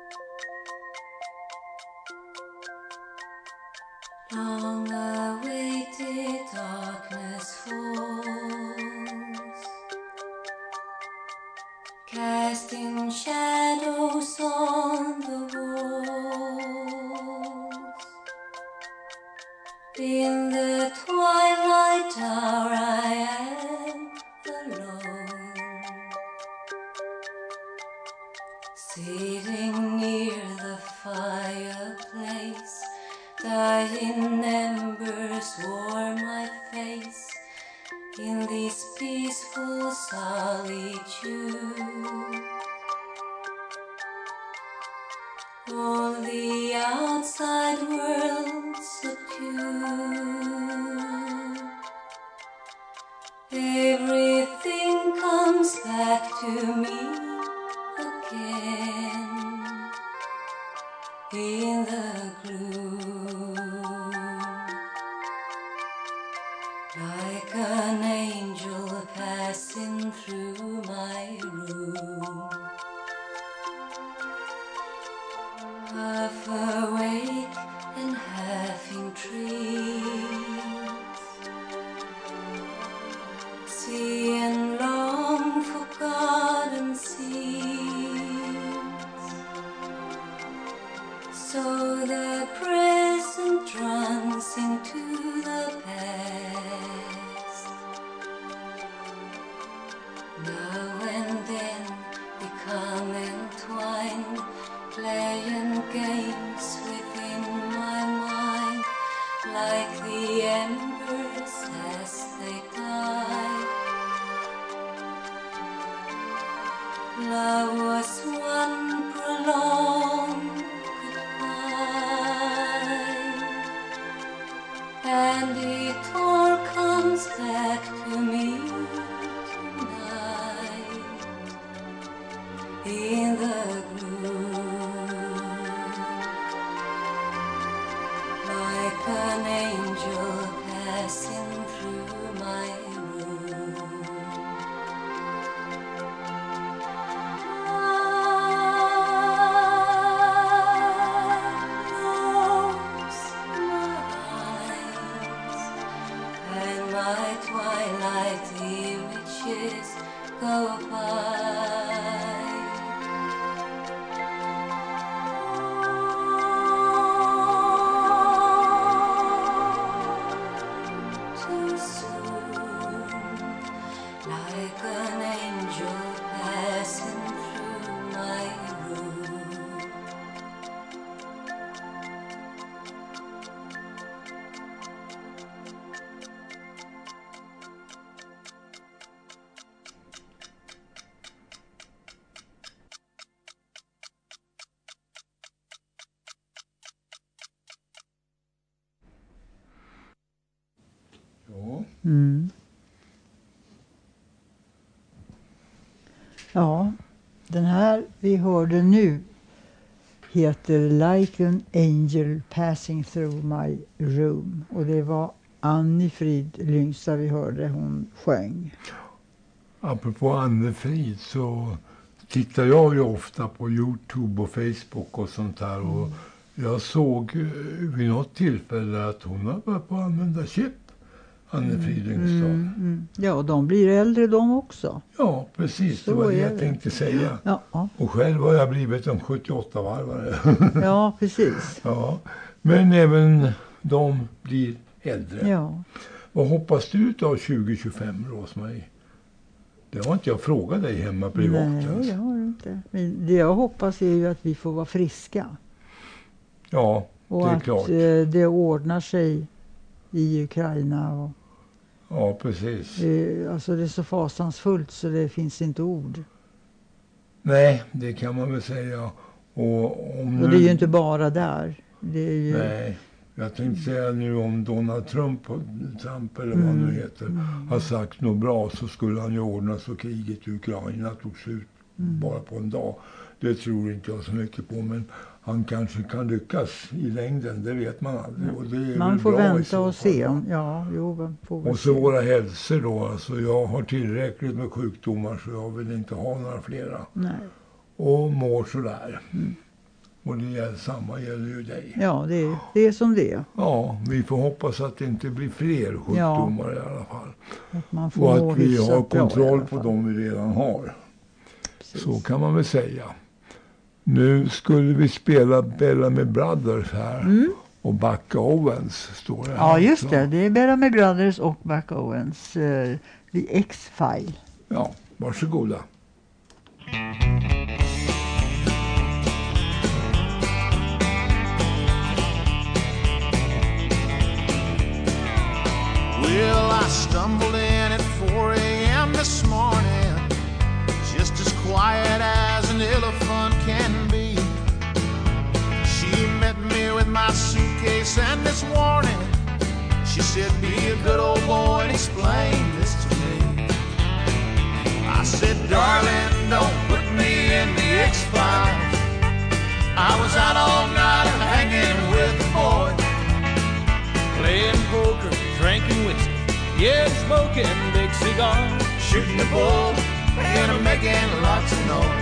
Long-awaited darkness falls, casting shadows on the walls. In the twilight hour I am alone, sitting near the fireplace. Dying embers warm my face in this peaceful solitude. All the outside world subdued. Everything comes back to me again in the gloom. Like an angel passing through my room, half awake and half in dreams, see and long forgotten scenes. So the present runs into the past. Now and then become entwined, playing games within my mind, like the embers as they die. Love was one prolonged goodbye, and it all comes back to me tonight in the gloom, like an angel passing through my room. My twilight images go by. Too soon, like an angel passing through my room. Mm. Ja, den här vi hörde nu heter Like an Angel Passing Through My Room. Och det var Anni-Frid Lyngstad vi hörde, hon sjöng. Apropå Anni-Frid så tittar jag ju ofta på YouTube och Facebook och sånt här. Och jag såg vid något tillfälle att hon har börjat på att använda chip. Anni-Frid Lyngstad. Ja, och de blir äldre de också. Ja, precis. Så det var det jag tänkte säga. Ja. Och själv har jag blivit en 78-varvare. Ja, precis. Ja, men även de blir äldre. Ja. Vad hoppas du av 2025, Rosmarie? Det har inte jag frågat dig hemma privat. Nej, jag har inte. Men det jag hoppas är ju att vi får vara friska. Ja, det är klart. Och att det ordnar sig i Ukraina. Ja, precis. Alltså det är så fasansfullt så det finns inte ord. Nej, det kan man väl säga. Och det är ju inte bara där. Det är ju... Nej, jag tänkte säga nu om Donald Trump eller vad han nu heter har sagt något bra, så skulle han ju ordna så kriget i Ukraina tog slut bara på en dag. Det tror inte jag så mycket på, men han kanske kan lyckas i längden, det vet man aldrig. Och det är man får bra vänta och se. Och så våra hälsor då, alltså jag har tillräckligt med sjukdomar så jag vill inte ha några flera. Nej. Och mår sådär. Och samma gäller ju dig. Ja, det är som det är. Ja, vi får hoppas att det inte blir fler sjukdomar i alla fall. Att man får och att vi har kontroll på dem vi redan har. Precis. Så kan man väl säga. Nu skulle vi spela Bellamy Brothers här. Och Buck Owens står det här. Ja, just det. Det är Bellamy Brothers och Buck Owens. The X-File. Ja, varsågoda. Well, I stumbled in at 4 a.m. this morning, just as quiet as an elephant can be. She met me with my suitcase and this warning. She said, be a good old boy and explain this to me. I said, darling, don't put me in the X-Files. I was out all night hanging with the boys, playing poker, drinking whiskey, yeah, smoking big cigars, shooting the bull, and making lots of noise.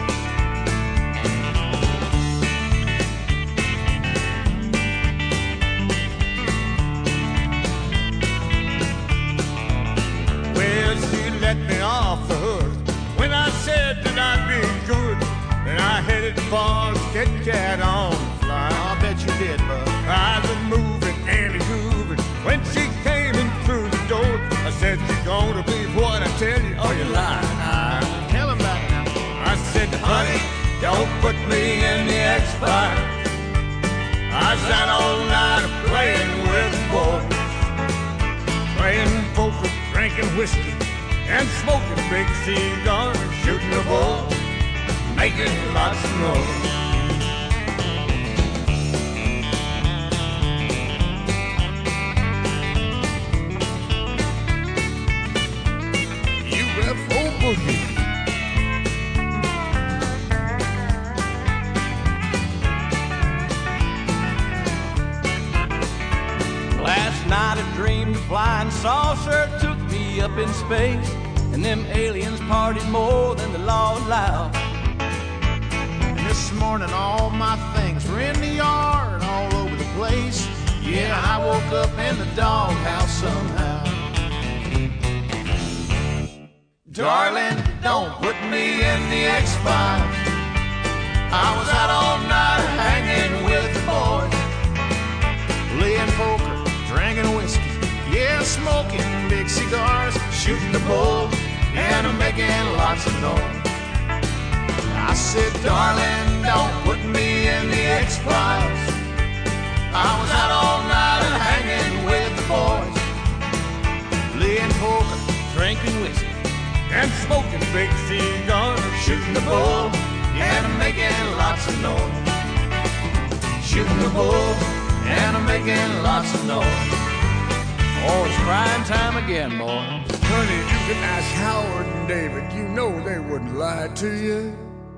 Well, she let me off the hook when I said that I'd be good, and I headed for Kit Kat on the fly. I bet you did, bud. I was moving and grooving when she came in through the door. I said, you gonna believe what I tell you? Oh, you're lying. Tell him about it now. I said, honey, don't put me in the X-Files. I sat all night playing with the boys, playing poker, drinking whiskey, and smoking big cigars, shooting the bull, making lots of noise. UFO boogie. Last night I dreamed a flying saucer took me up in space, and them aliens partied more than the law allowed. And this morning all my things were in the yard, all over the place. Yeah, I woke up in the doghouse somehow. Darling, don't put me in the X-Files. I was out all night hanging with the boys, playing poker, drinking whiskey, yeah, smoking big cigars, shooting the bull, and making lots of noise. I said, darling, don't put me in the X-Files. I was out all night hanging with the boys, playing poker, drinking whiskey, and smoking big cigars, shooting the bull, and making lots of noise. Shooting the bull, and making lots of noise. Oh, it's crying time again, boys. Honey, you can ask Howard and David. You know they wouldn't lie to you.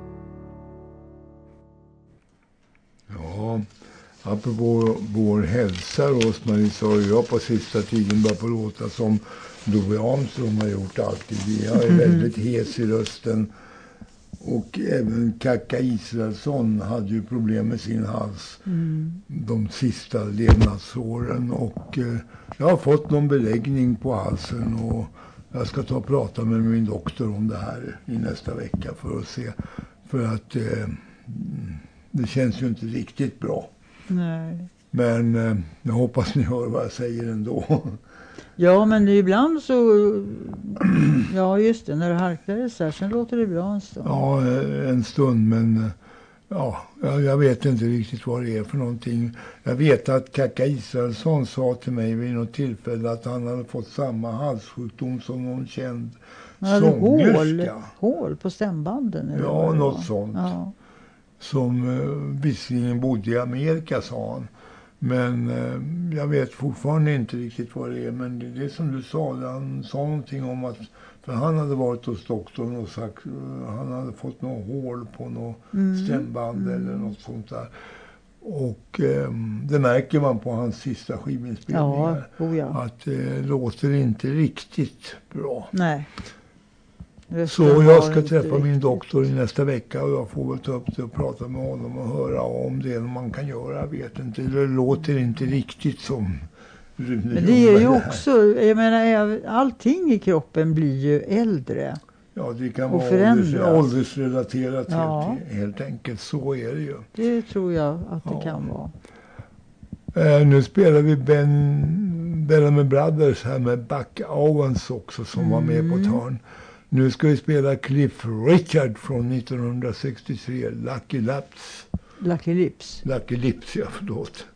Ja, apropå vår hälsa, Rosmarie, så har jag på sista tiden bara på låta som Louis Armstrong har gjort alltid. Jag är väldigt hes i rösten. Och även Kaka Israelsson hade ju problem med sin hals de sista levnadsåren. Och jag har fått någon beläggning på halsen och jag ska ta och prata med min doktor om det här i nästa vecka för att se. För att det känns ju inte riktigt bra. Nej. Men jag hoppas ni hör vad jag säger ändå. Ja, men ibland så... Ja, just det. När du harklar så här, sen låter det bra en stund. Ja, en stund, men... Ja, jag vet inte riktigt vad det är för någonting. Jag vet att Kaka Israelsson sa till mig vid något tillfälle att han hade fått samma halssjukdom som någon känd sångerska. Hål på stämbanden? Eller ja, något sånt. Ja. Som visserligen bodde i Amerika, sa han. Men jag vet fortfarande inte riktigt vad det är. Men det som du sa, han sa någonting om att... För han hade varit hos doktorn och sagt han hade fått något hål på något stämband eller något sånt där. Och det märker man på hans sista skivinspelningar. Ja. Att det låter inte riktigt bra. Nej. Så jag ska träffa min doktor i nästa vecka och jag får väl ta upp det och prata med honom och höra om det man kan göra. Jag vet inte, det låter inte riktigt som Rune. Men det är ju också, jag menar, allting i kroppen blir ju äldre. Ja, det kan vara åldersrelaterat helt enkelt. Så är det ju. Det tror jag att det kan vara. Nu spelar vi Bellamy Brothers här med Buck Owens också som var med på ett hörn. Nu ska vi spela Cliff Richard från 1963, Lucky Lips. Lucky Lips. Lucky Lips, ja, förlåt.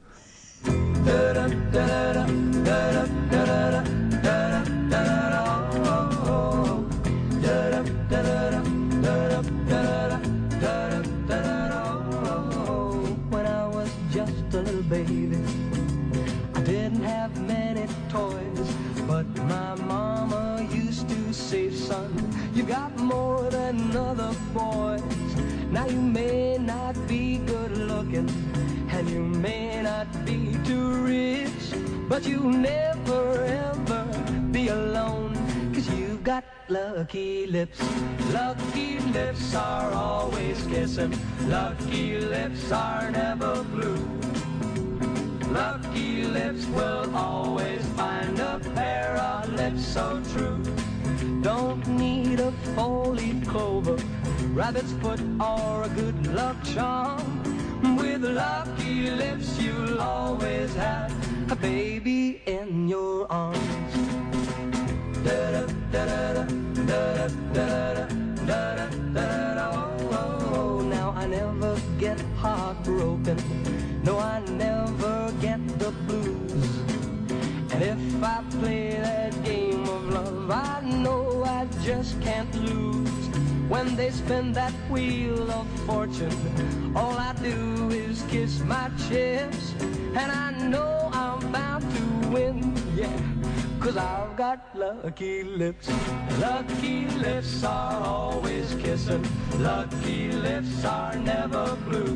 When I was just a little baby, I didn't have many toys, but my mama used to say, son, you got more than other boys. Now you may not be good looking, and you may not be too rich, but you'll never ever be alone, 'cause you've got lucky lips. Lucky lips are always kissing, lucky lips are never blue. Lucky lips will always find a pair of lips so true. Don't need a four-leaf clover, rabbit's foot or a good luck charm. With lucky lips you'll always have a baby in your arms. Da-da, da-da, da-da, da-da, da-da, da-da, oh, now I never get heartbroken, no, I never get the blues. And if I play that game of love, I know I just can't lose. When they spin that wheel of fortune, all I do is kiss my chips, and I know I'm bound to win, yeah, 'cause I've got lucky lips. Lucky lips are always kissing, lucky lips are never blue.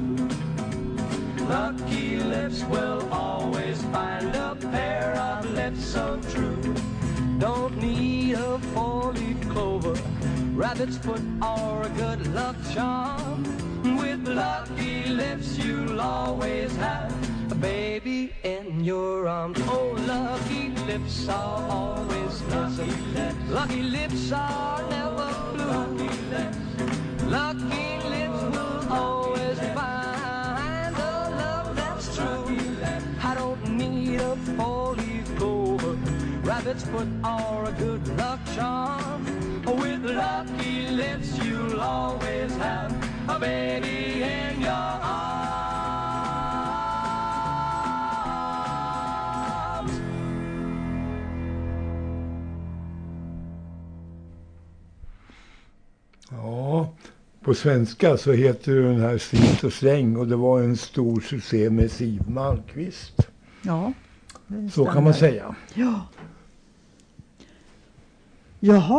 Lucky lips will always find a pair of lips so true. Don't need a four-leaf clover, rabbit's foot or a good luck charm. With lucky lips you'll always have a baby in your arms. Oh, lucky lips are always kissing, lucky lips are never blue. Lucky lips will always find a love that's true. I don't need a four-leaf clover, rabbit's foot or a good luck charm. With lucky lips you'll always have a baby in your arms. Ja, på svenska så heter den här Slit och släng, och det var en stor succé med Siw Malmkvist. Ja. Så kan man säga. Ja. Jaha,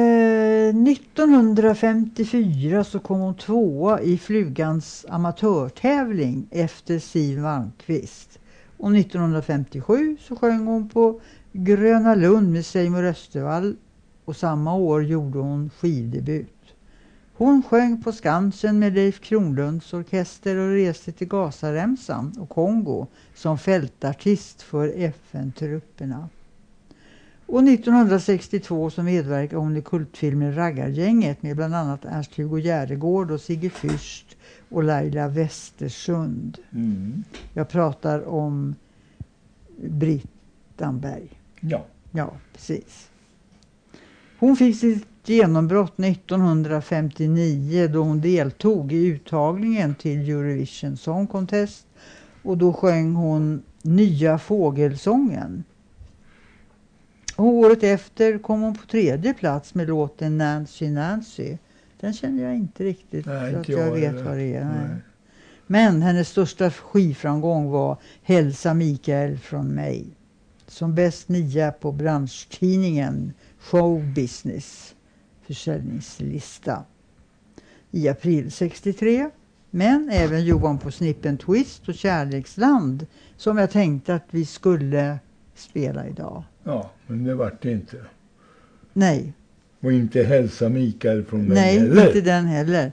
1954 så kom hon tvåa i Flugans amatörtävling efter Siw Malmkvist. Och 1957 så sjöng hon på Gröna Lund med Seymour Östervall, och samma år gjorde hon skivdebut. Hon sjöng på Skansen med Leif Kronlunds orkester och reste till Gazaremsan och Kongo som fältartist för FN-trupperna. Och 1962 så medverkade hon i kultfilmen Raggargänget med bland annat Ernst-Hugo Järegård och Sigge Fürst och Laila Westersund. Jag pratar om Britt Damberg. Ja. Ja, precis. Hon fick sitt genombrott 1959 då hon deltog i uttagningen till Eurovision Song Contest, och då sjöng hon Nya fågelsången. Och året efter kom hon på 3:e plats med låten Nancy Nancy. Den känner jag inte riktigt, så att jag vet vad det är. Nej. Men hennes största skivframgång var Hälsa Mikael från mig, som bäst 9 på branschtidningen Show Business försäljningslista i april 63. Men även Johan på Snippen Twist och Kärleksland, som jag tänkte att vi skulle spela idag. Ja, men det vart det inte. Nej, Och inte Hälsa Mikael från mig Nej, heller. inte den heller.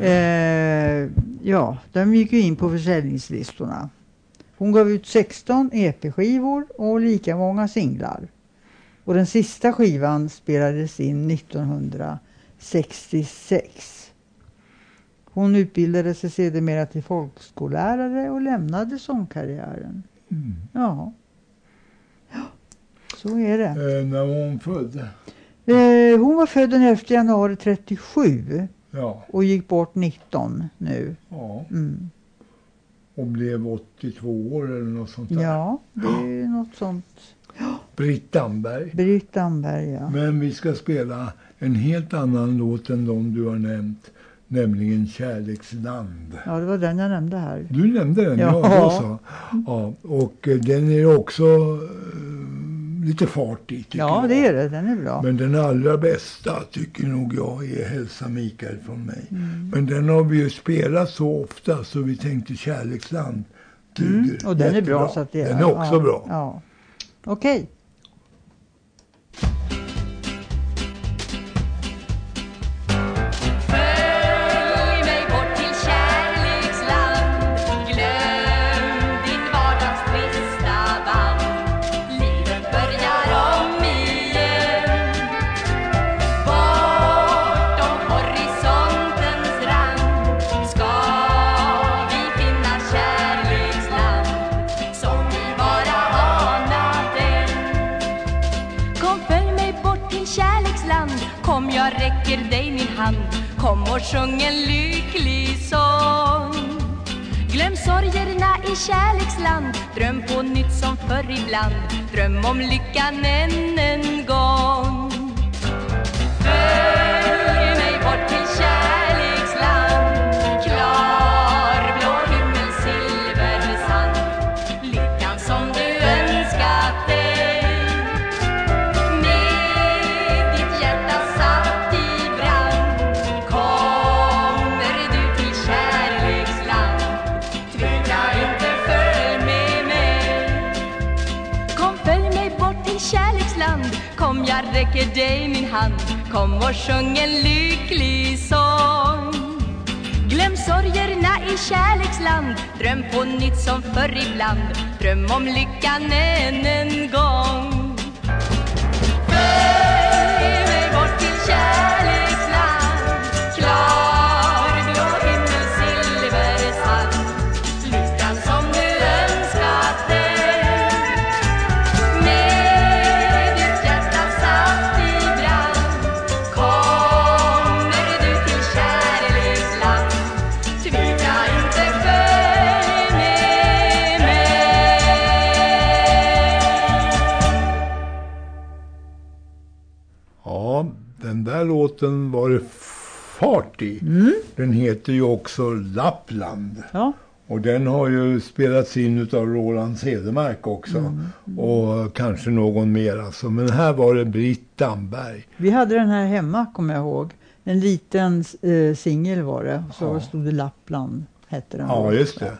Ja, de gick ju in på försäljningslistorna. Hon gav ut 16 EP-skivor och lika många singlar. Och den sista skivan spelades in 1966. Hon utbildade sig sedermera till folkskollärare och lämnade sångkarriären. Mm. Ja, så är det. När var hon född? Hon var född den 11 januari 37 och gick bort 19 nu. Ja. Mm. Och blev 82 år eller något sånt där. Ja, det är något sånt. Britt Damberg. Britt Damberg, ja. Men vi ska spela en helt annan låt än de du har nämnt. Nämligen Kärleksland. Ja, det var den jag nämnde här. Du nämnde den, ja då så. Ja, och den är också lite fart i, tycker jag. Ja, det är det. Den är bra. Men den allra bästa tycker nog jag är Hälsa Mikael från mig. Men den har vi ju spelat så ofta så vi tänkte Kärleksland. Och den är bra så att det är. Den är också bra. Ja. Okej. Jag räcker dig min hand. Kom och sjung en lycklig sång. Glöm sorgerna i kärleksland. Dröm på nytt som förr ibland. Dröm om lyckan än en gång. Följ mig bort till kärleksland. Klar blå himmel, silversand. Lyckan som du önskat dig. Kom, jag räcker dig min hand. Kom och sjung en lycklig sång. Glöm sorgerna i kärleksland. Dröm på nytt som förr ibland. Dröm om lyckan än en gång. Följ mig bort till kärleksland. Klar blå himmel, silversand. Lyckan som du önskat dig. Den där låten var det fart i. Den heter ju också Lappland. Ja. Och den har ju spelats in av Roland Cedermark också. Och kanske någon mer alltså. Men här var det Britt Damberg. Vi hade den här hemma, kommer jag ihåg. En liten singel var det. Så stod det Lappland, hette den. Ja, just det.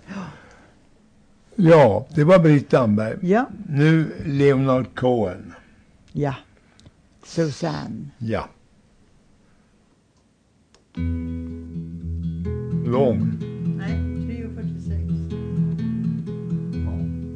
Ja, det var Britt Damberg. Ja. Nu Leonard Cohen. Ja. Susanne. Ja. Lång. Nej, 3:46. Ja.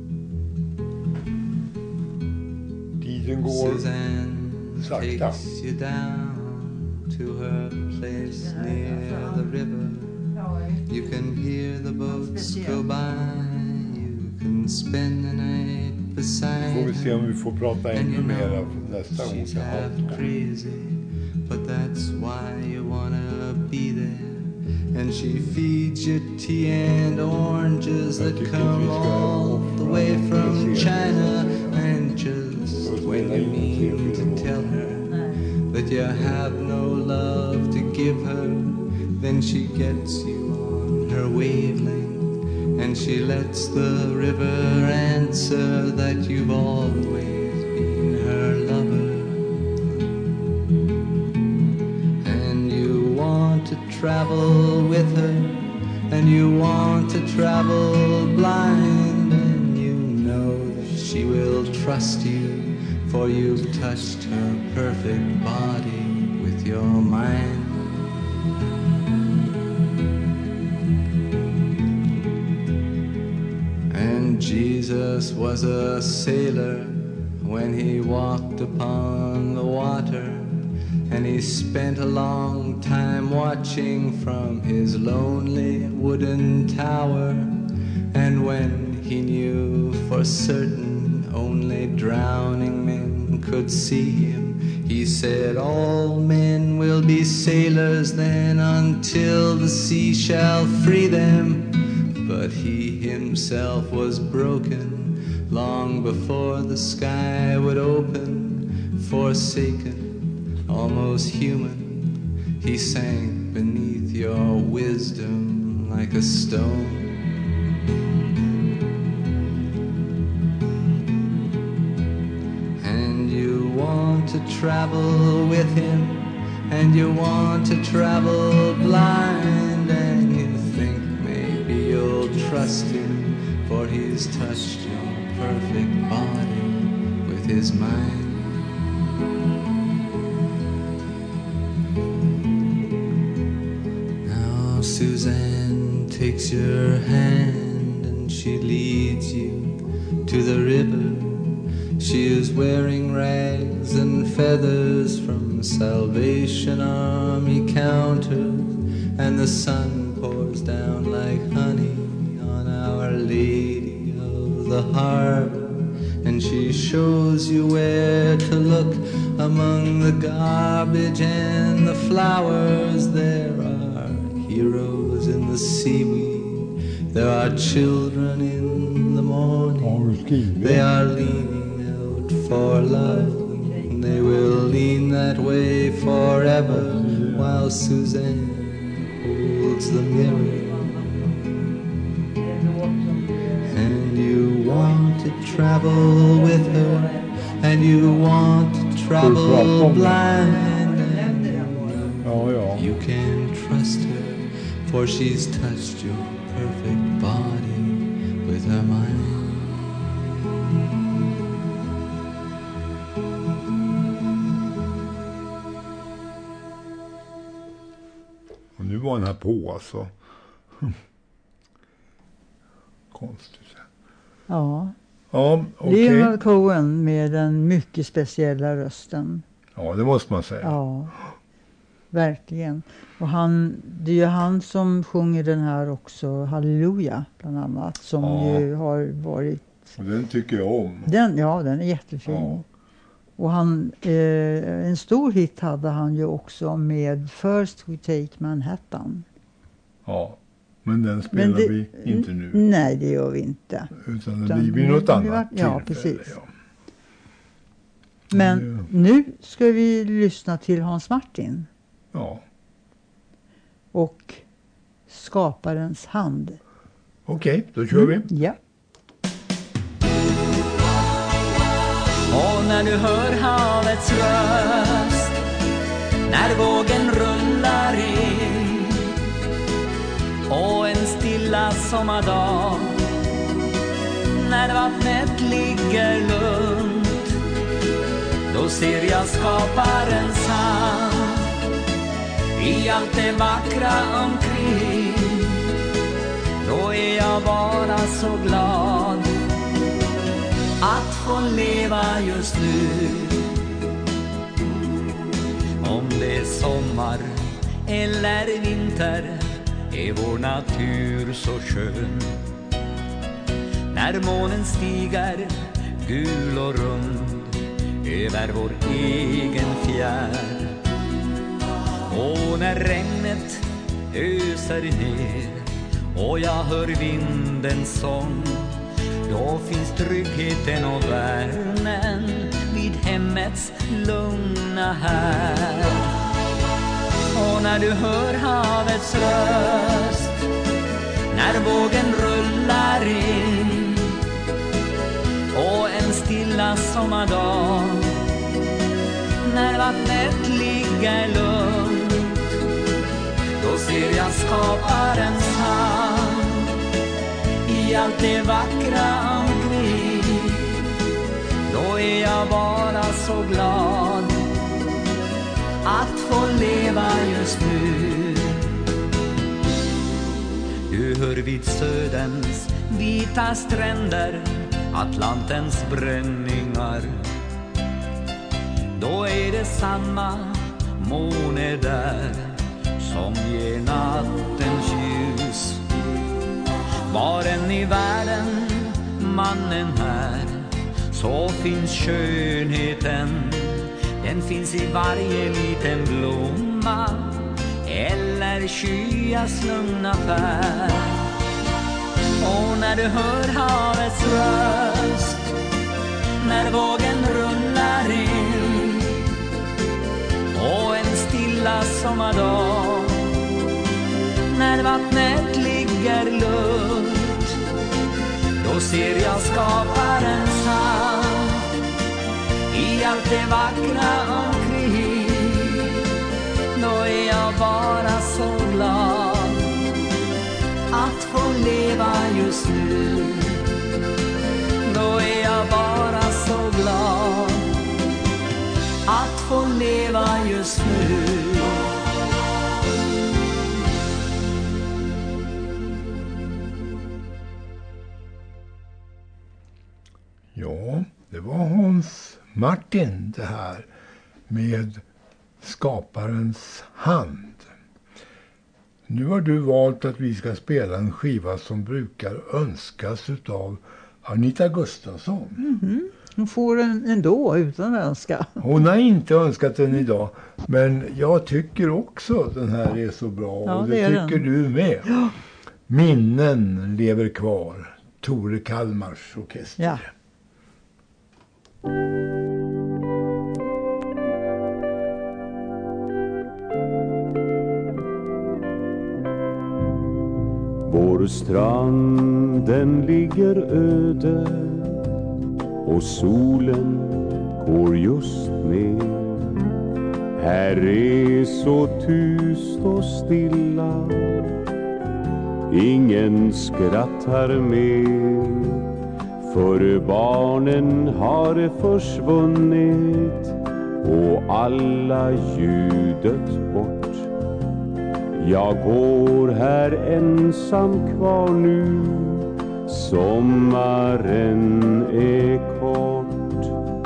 Tiden går sakta. You down to her place near the river. You can hear the boats go by. You can spend the night beside. Får vi se om vi får prata ännu mer nästa gång. She's half crazy, but that's why you wanna be there. And she feeds you tea and oranges that come all the way from China. And just when you mean to tell her that you have no love to give her, then she gets you on her wavelength. And she lets the river answer that you've always been her lover. And you want to travel with her, and you want to travel blind, and you know that she will trust you, for you've touched her perfect body with beneath your mind. And Jesus was a sailor when he walked upon the water, and he spent a long time watching from his lonely wooden tower. And when he knew for certain only drowning men could see him, he said, all men will be sailors then until the sea shall free them. But he himself was broken long before the sky would open. Forsaken, almost human, he sank beneath your wisdom like a stone. And you want to travel with him, and you want to travel blind, and you think maybe you'll trust him, for he's touched your perfect body with his mind. Now Suzanne takes your hand and she leads you to the river. She is wearing rags and feathers from Salvation Army counters, and the sun pours down like honey on Our Lady of the Harbor. And she shows you where to look among the garbage and the flowers. There are heroes in the seaweed, there are children in the morning. They are leaning out for love, and they will lean that way forever, while Suzanne holds the mirror. And you want to travel with her, and you want to travel blind, and you can trust her, for she's touched your perfect body with her mind. Och nu var han här på alltså. Konstigt. Ja. Ja, okej. Leonard Cohen med den mycket speciella rösten. Ja, det måste man säga. Ja, verkligen. Och det är ju han som sjunger den här också, Halleluja bland annat, som ju har varit... Och den tycker jag om. Den är jättefin. Ja. Och en stor hit hade han ju också med First We Take Manhattan. Ja. Men den spelar vi inte nu. Nej, det gör vi inte. Utan det blir något annat tillfälle. Ja, precis. Ja. Men nu ska vi lyssna till Hans Martin. Ja. Och Skaparens hand. Okej, då kör vi. Ja. Och när du hör havets röst, när vågen rullar in, och en stilla sommardag, när vattnet ligger lugnt, då ser jag skaparens hand i allt det vackra omkring. Då är jag bara så glad att få leva just nu. Om det är sommar eller vinter är vår natur så skön. När månen stiger gul och rund över vår egen fjärd, och när regnet öser ner och jag hör vindens sång, då finns tryggheten och värmen vid hemmets lugna här. Och när du hör havets röst, när vågen rullar in, och en stilla sommardag, när vattnet ligger lugnt, då ser jag skaparens hand i allt det vackra omkring. Då är jag bara så glad att få leva just nu. Du hör vid söderns vita stränder Atlantens bränningar. Då är det samma måne där som ger nattens ljus. Var än i världen mannen är, så finns skönheten. Den finns i varje liten blomma eller skyas lugna färg. Och när du hör havets röst, när vågen rullar in, och en stilla sommardag, när vattnet ligger lugnt, då ser jag skaparens hand i allt det vackra omkring. Då är jag bara så glad att få leva just nu. Då är jag bara så glad att få leva just nu. Ja, det var Hans Martin det här med Skaparens hand. Nu har du valt att vi ska spela en skiva som brukar önskas utav Anita Gustafsson. Mm-hmm. Hon får den ändå utan att önska. Hon har inte önskat den idag, men jag tycker också den här är så bra. Ja, och det tycker du med. Ja. Minnen lever kvar. Tore Kalmars orkester. Ja. Vår strand den ligger öde och solen går just ner. Här är så tyst och stilla, ingen skrattar mer. För barnen har försvunnit och alla ljudet bort. Jag går här ensam kvar nu, sommaren är kort.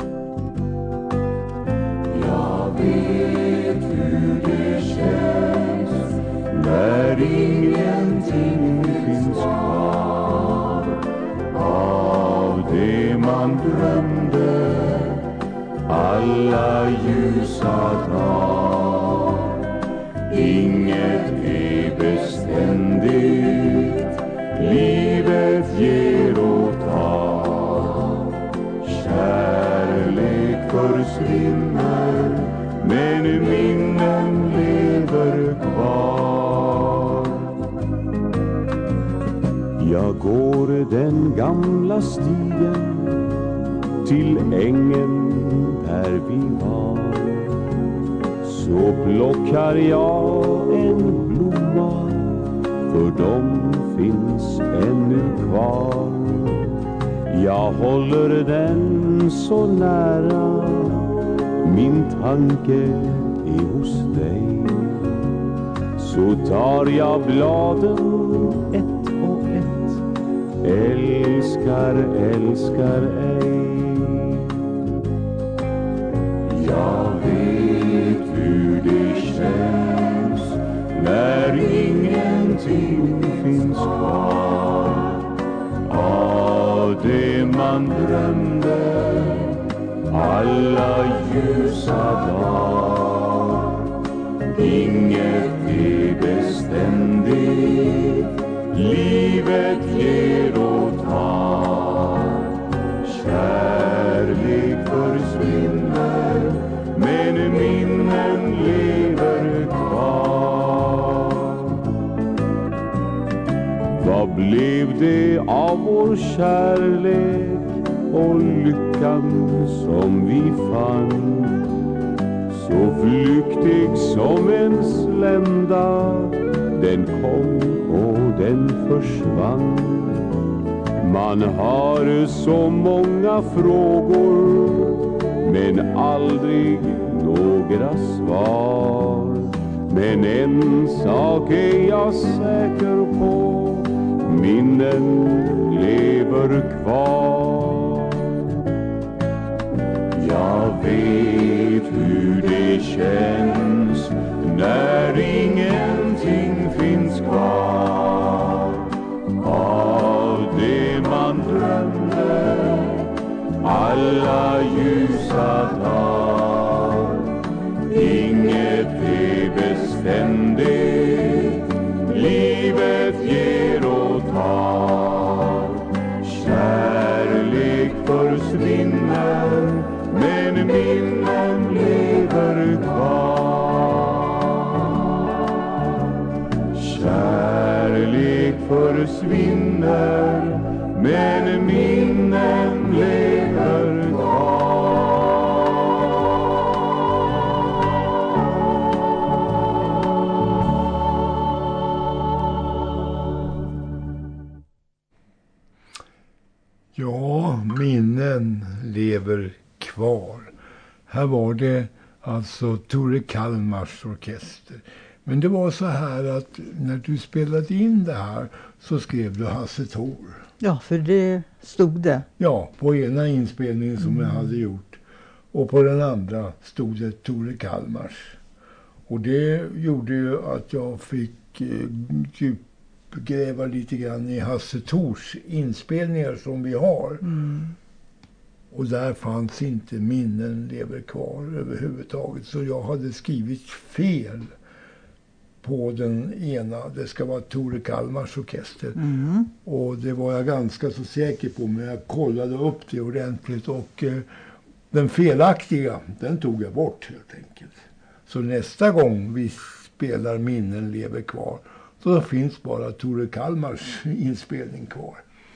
Jag vet hur det känns när ingenting finns kvar av det man drömde alla ljusa dagar. Inget är beständigt, livet ger och tar. Kärlek försvinner, men minnen lever kvar. Jag går den gamla stigen till ängen där vi var. Så plockar jag en blomma, för de finns ännu kvar. Jag håller den så nära, min tanke är hos dig. Så tar jag bladen ett och ett, älskar, älskar ej. Jag vet hur det känns när ingenting finns kvar av det man drömde alla ljusa dagar. Inget är beständigt, livet ger och tar. Kärlek försvinner, men minnen lever kvar. Vad blev det av vår kärlek och lyckan som vi fann? Så flyktig som en slända, den kom och den försvann. Man har så många frågor, men aldrig några svar. Men en sak är jag säker på, minnen lever kvar. Jag vet hur det känns när ingenting finns kvar av det man drömde alla ljusa dagar. Inget är beständigt, livet ger och tar. Kärlek försvinner, men minnen lever kvar. Kärlek försvinner, men minnen lever kvar. Ja, minnen lever kvar. Här var det alltså Tore Kalmars orkester. Men det var så här att när du spelade in det här så skrev du Hasse Thor. Ja, för det stod det. Ja, på ena inspelningen som jag hade gjort. Och på den andra stod det Tore Kalmars. Och det gjorde ju att jag fick gräva lite grann i Hasse Thors inspelningar som vi har. Och där fanns inte minnen lever kvar överhuvudtaget. Så jag hade skrivit fel på den ena. Det ska vara Tore Kalmars orkester. Och det var jag ganska så säker på, men jag kollade upp det ordentligt. Och den felaktiga, den tog jag bort helt enkelt. Så nästa gång vi spelar minnen lever kvar, så finns bara Tore Kalmars inspelning kvar.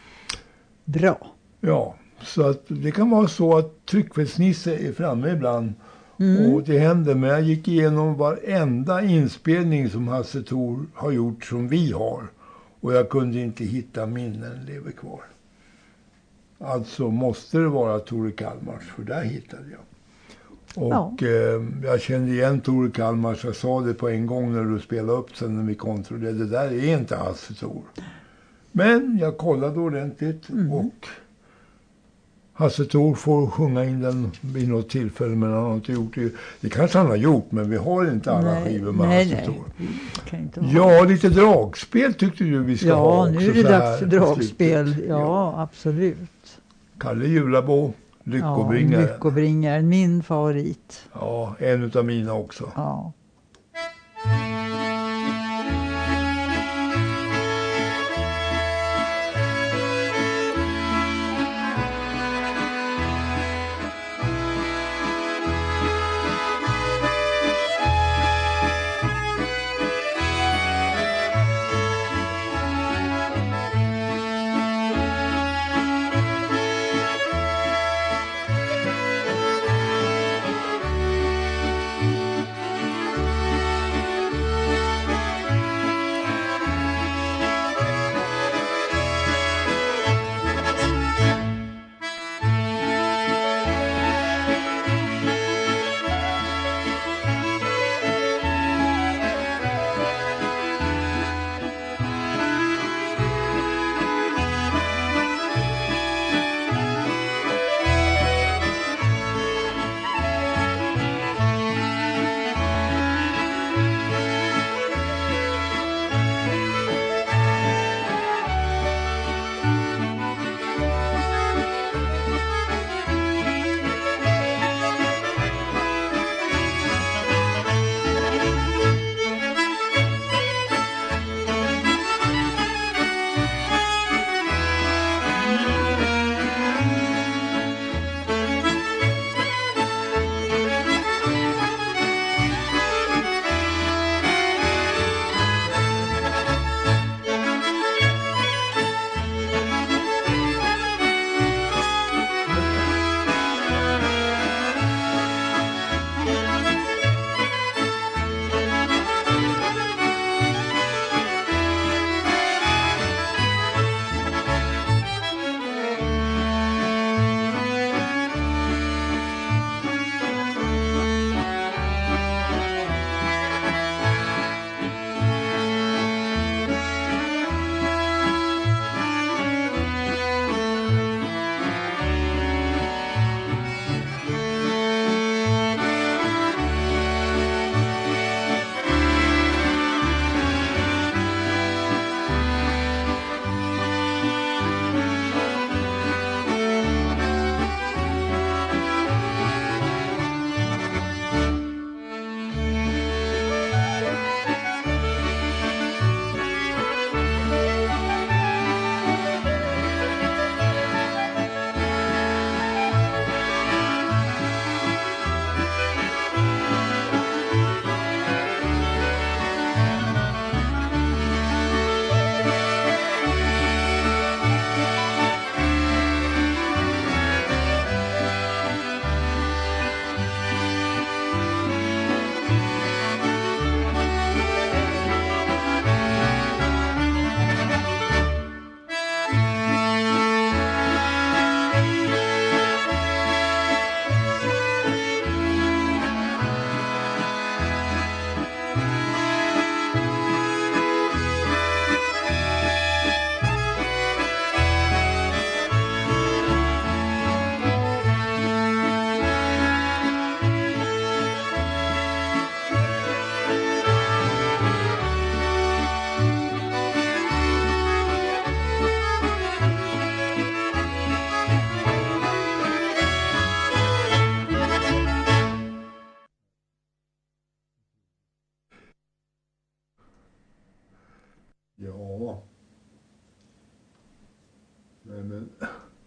Bra. Ja, så att det kan vara så att tryckfelsnisse är framme ibland. Och det händer, men jag gick igenom varenda inspelning som Hasse Thor har gjort som vi har. Och jag kunde inte hitta minnen lever kvar. Alltså måste det vara Tore Kalmars, för där hittade jag. Och jag kände igen Tore Kalmars, jag sa det på en gång när du spelade upp sen när vi kontrollerade. Det där är inte Hasse Thor. Men jag kollade ordentligt och Hasse Thor får sjunga in den vid något tillfälle, men han har inte gjort det. Det kanske han har gjort, men vi har inte alla skivor med Hasse Thor. Ja, lite dragspel tyckte du vi ska ha. Ja, nu är det dags för dragspel. Ja, absolut. Kalle Julabo, Lyckobringaren. Ja, Lyckobringaren, min favorit. Ja, en utav mina också. Ja.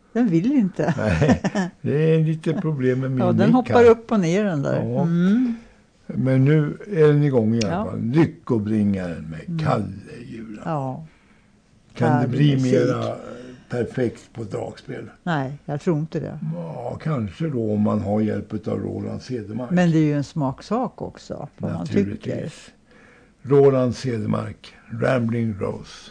Den vill inte. Nej, det är lite problem med min Ja, den hoppar upp och ner den där. Ja. Men nu är den igång i alla fall. Lyckobringaren med Kalle-Julan. Ja. Kan det bli mera perfekt på dragspel? Nej, jag tror inte det. Ja, kanske då om man har hjälp av Roland Cedermark. Men det är ju en smaksak också, vad man tycker. Roland Cedermark, Rambling Rose.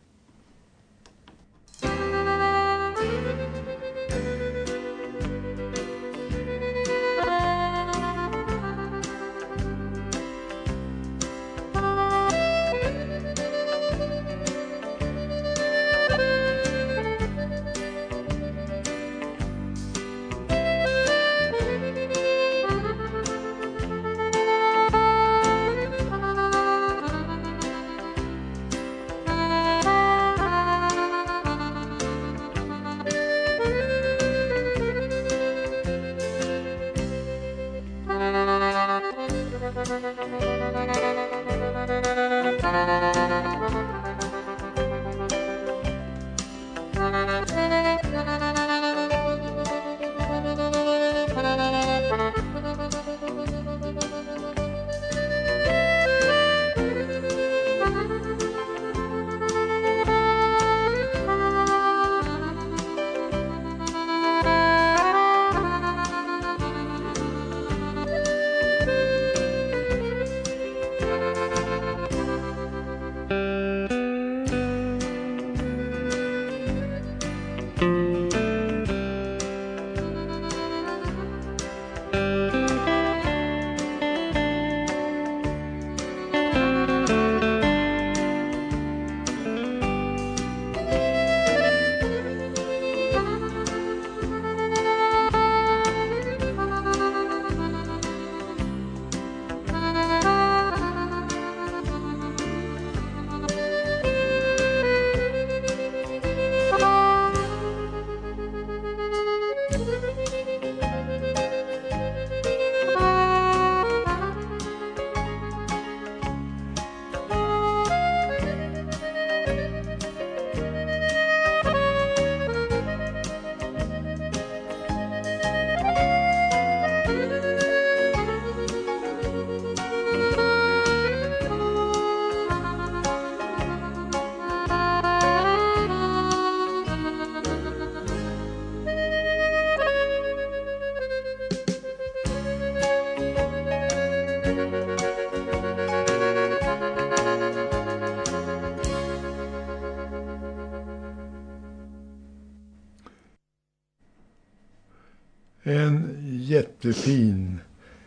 En jättefin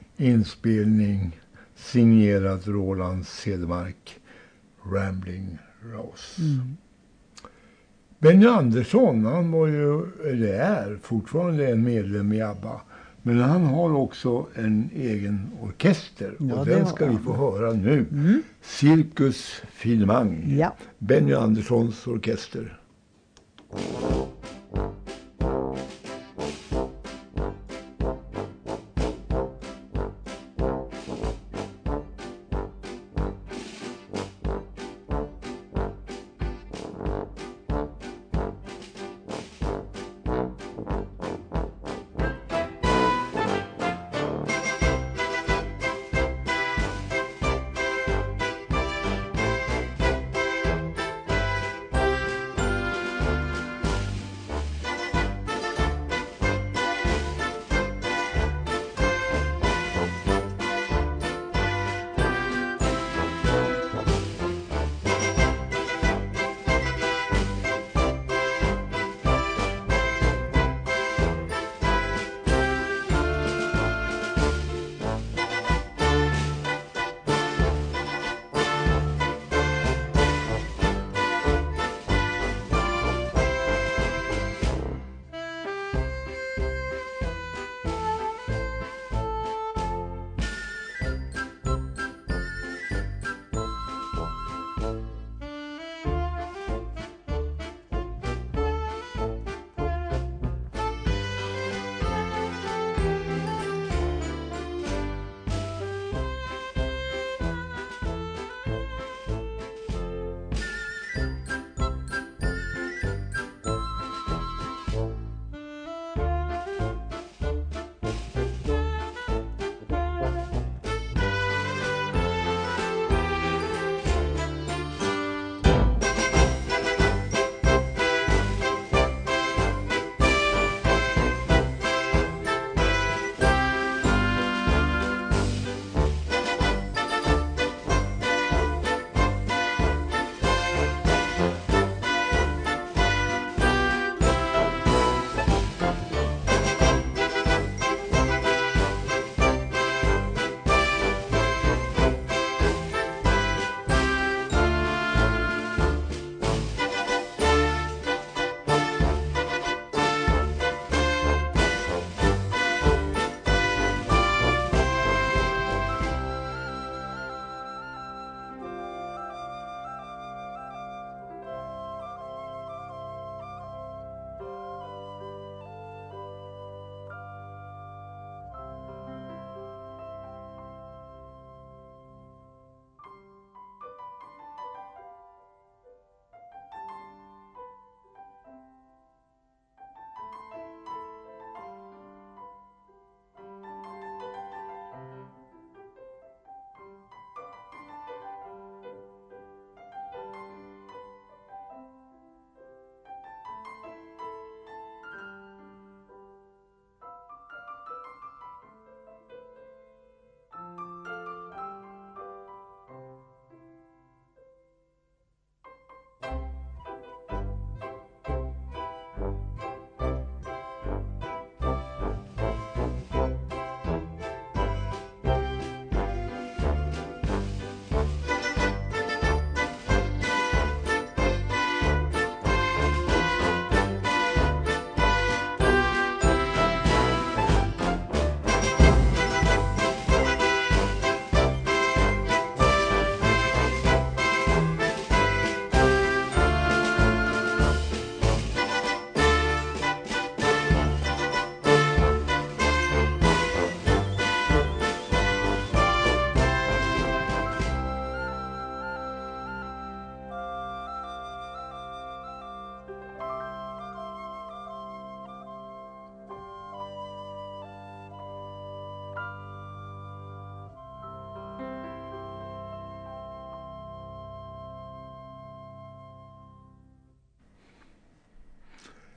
inspelning signerad Roland Cedermark, Rambling Rose. Benny Andersson, han var ju, eller är fortfarande en medlem i ABBA. Men han har också en egen orkester. Ja, och den ska vi få höra nu. Cirkus Finemang. Ja. Benny Anderssons orkester.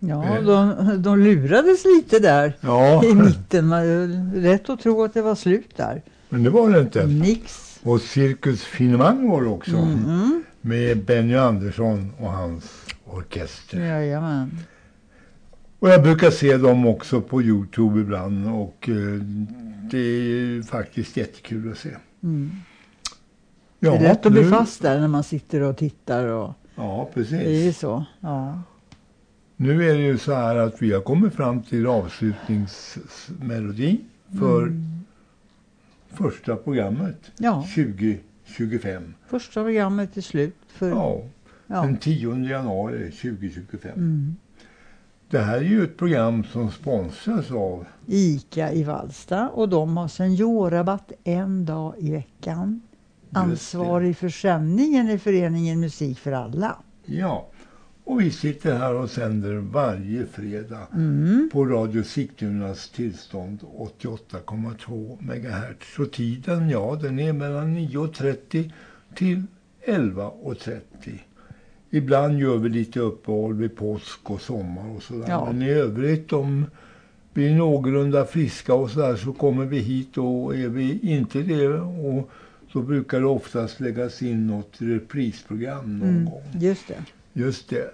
Ja, de lurades lite där i mitten. Man är rätt att tro att det var slut där. Men det var det inte. Nix. Och Cirkus Finemang var det också. Med Benny Andersson och hans orkester. Jajamän. Och jag brukar se dem också på YouTube ibland. Och det är faktiskt jättekul att se. Ja, det är lätt att bli fast där när man sitter och tittar. Och ja, precis. Det är ju så, ja. Nu är det ju så här att vi har kommit fram till avslutningsmelodi för första programmet 2025. Första programmet är slut för den 10 januari 2025. Det här är ju ett program som sponsras av ICA i Vallsta och de har seniorrabatt en dag i veckan. Ansvarig för sändningen i föreningen Musik för alla. Ja. Och vi sitter här och sänder varje fredag på Radio Sigtunas tillstånd 88,2 MHz. Och tiden, den är mellan 9.30 till 11.30. Ibland gör vi lite uppehåll vid påsk och sommar och sådär. Ja. Men i övrigt om vi är någorlunda friska och sådär så kommer vi hit, och är vi inte det och så brukar det oftast läggas in något reprisprogram någon gång. Just det.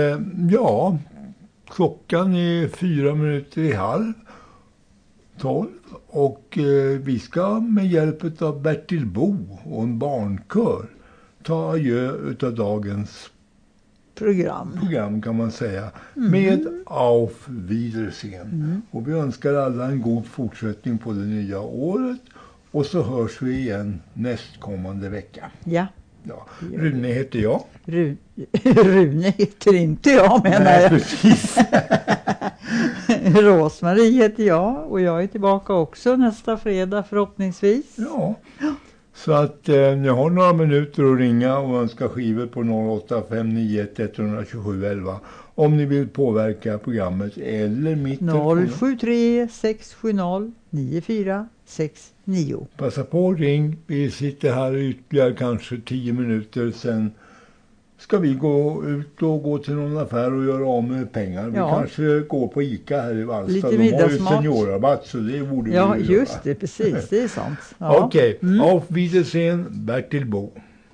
Klockan är 11:55 och vi ska med hjälp av Bertil Bo och en barnkör ta adjö utav dagens program kan man säga. Med Auf Wiedersehen. Och vi önskar alla en god fortsättning på det nya året. Och så hörs vi igen nästkommande vecka. Ja. Rune heter jag. Rune heter inte jag, menar jag. Precis. Rosmarie heter jag och jag är tillbaka också nästa fredag förhoppningsvis. Ja. Så att jag har några minuter att ringa och önska skivor på 0859112711 om ni vill påverka programmet eller mitt 073 670 9469. Passa på och ring. Vi sitter här ytterligare kanske 10 minuter, sen ska vi gå ut och gå till någon affär och göra av med pengar. Vi kanske går på ICA här i Vallsta. De har ju seniorrabatt, så det borde vi göra. Just det, precis. Det är sant. Okej, Auf Wiedersehen, Bertil Bo.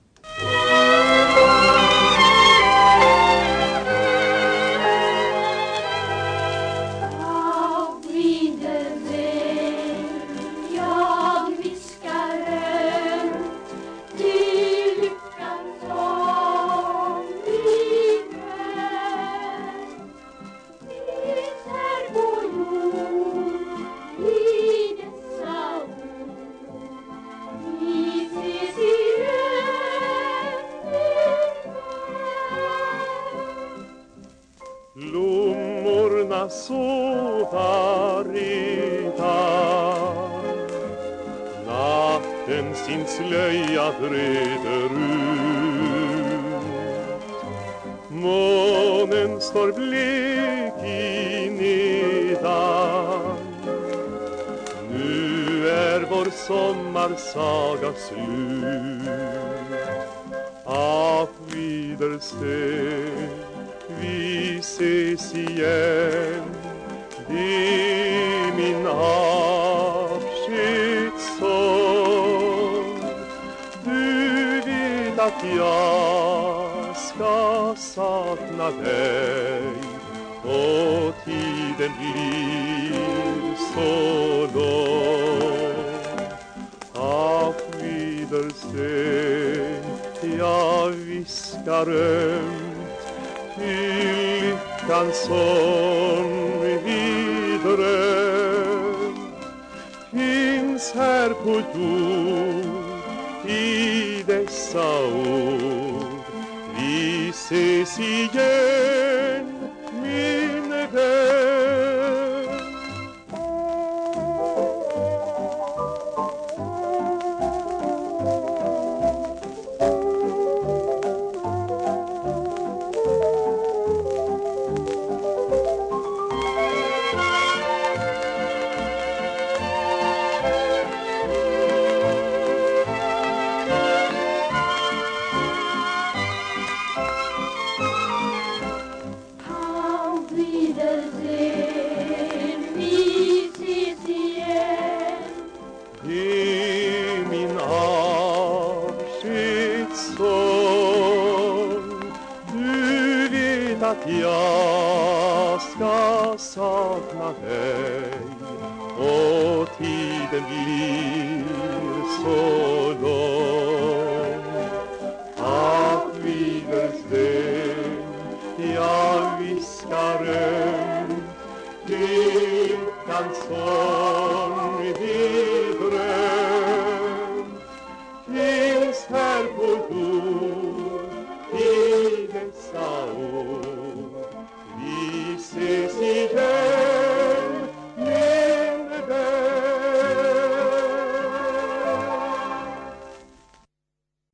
Sova redan, natten sin slöja breder ut, månen står blek i nedan. Nu är vår sommarsaga slut. Auf Wiedersehen, vi ses igen. Det är min avskedssång. Du vet att jag ska sakna dig, och tiden blir så lång. Auf Wiedersehen, jag viskar ömt till lyckans sång. Finns här på jord i dessa ord. Vi ses igen, min vän. sakna dig och tiden blir så lång att vidarsväng jag viskar utan sång i dröm finns här på jord i dessa år.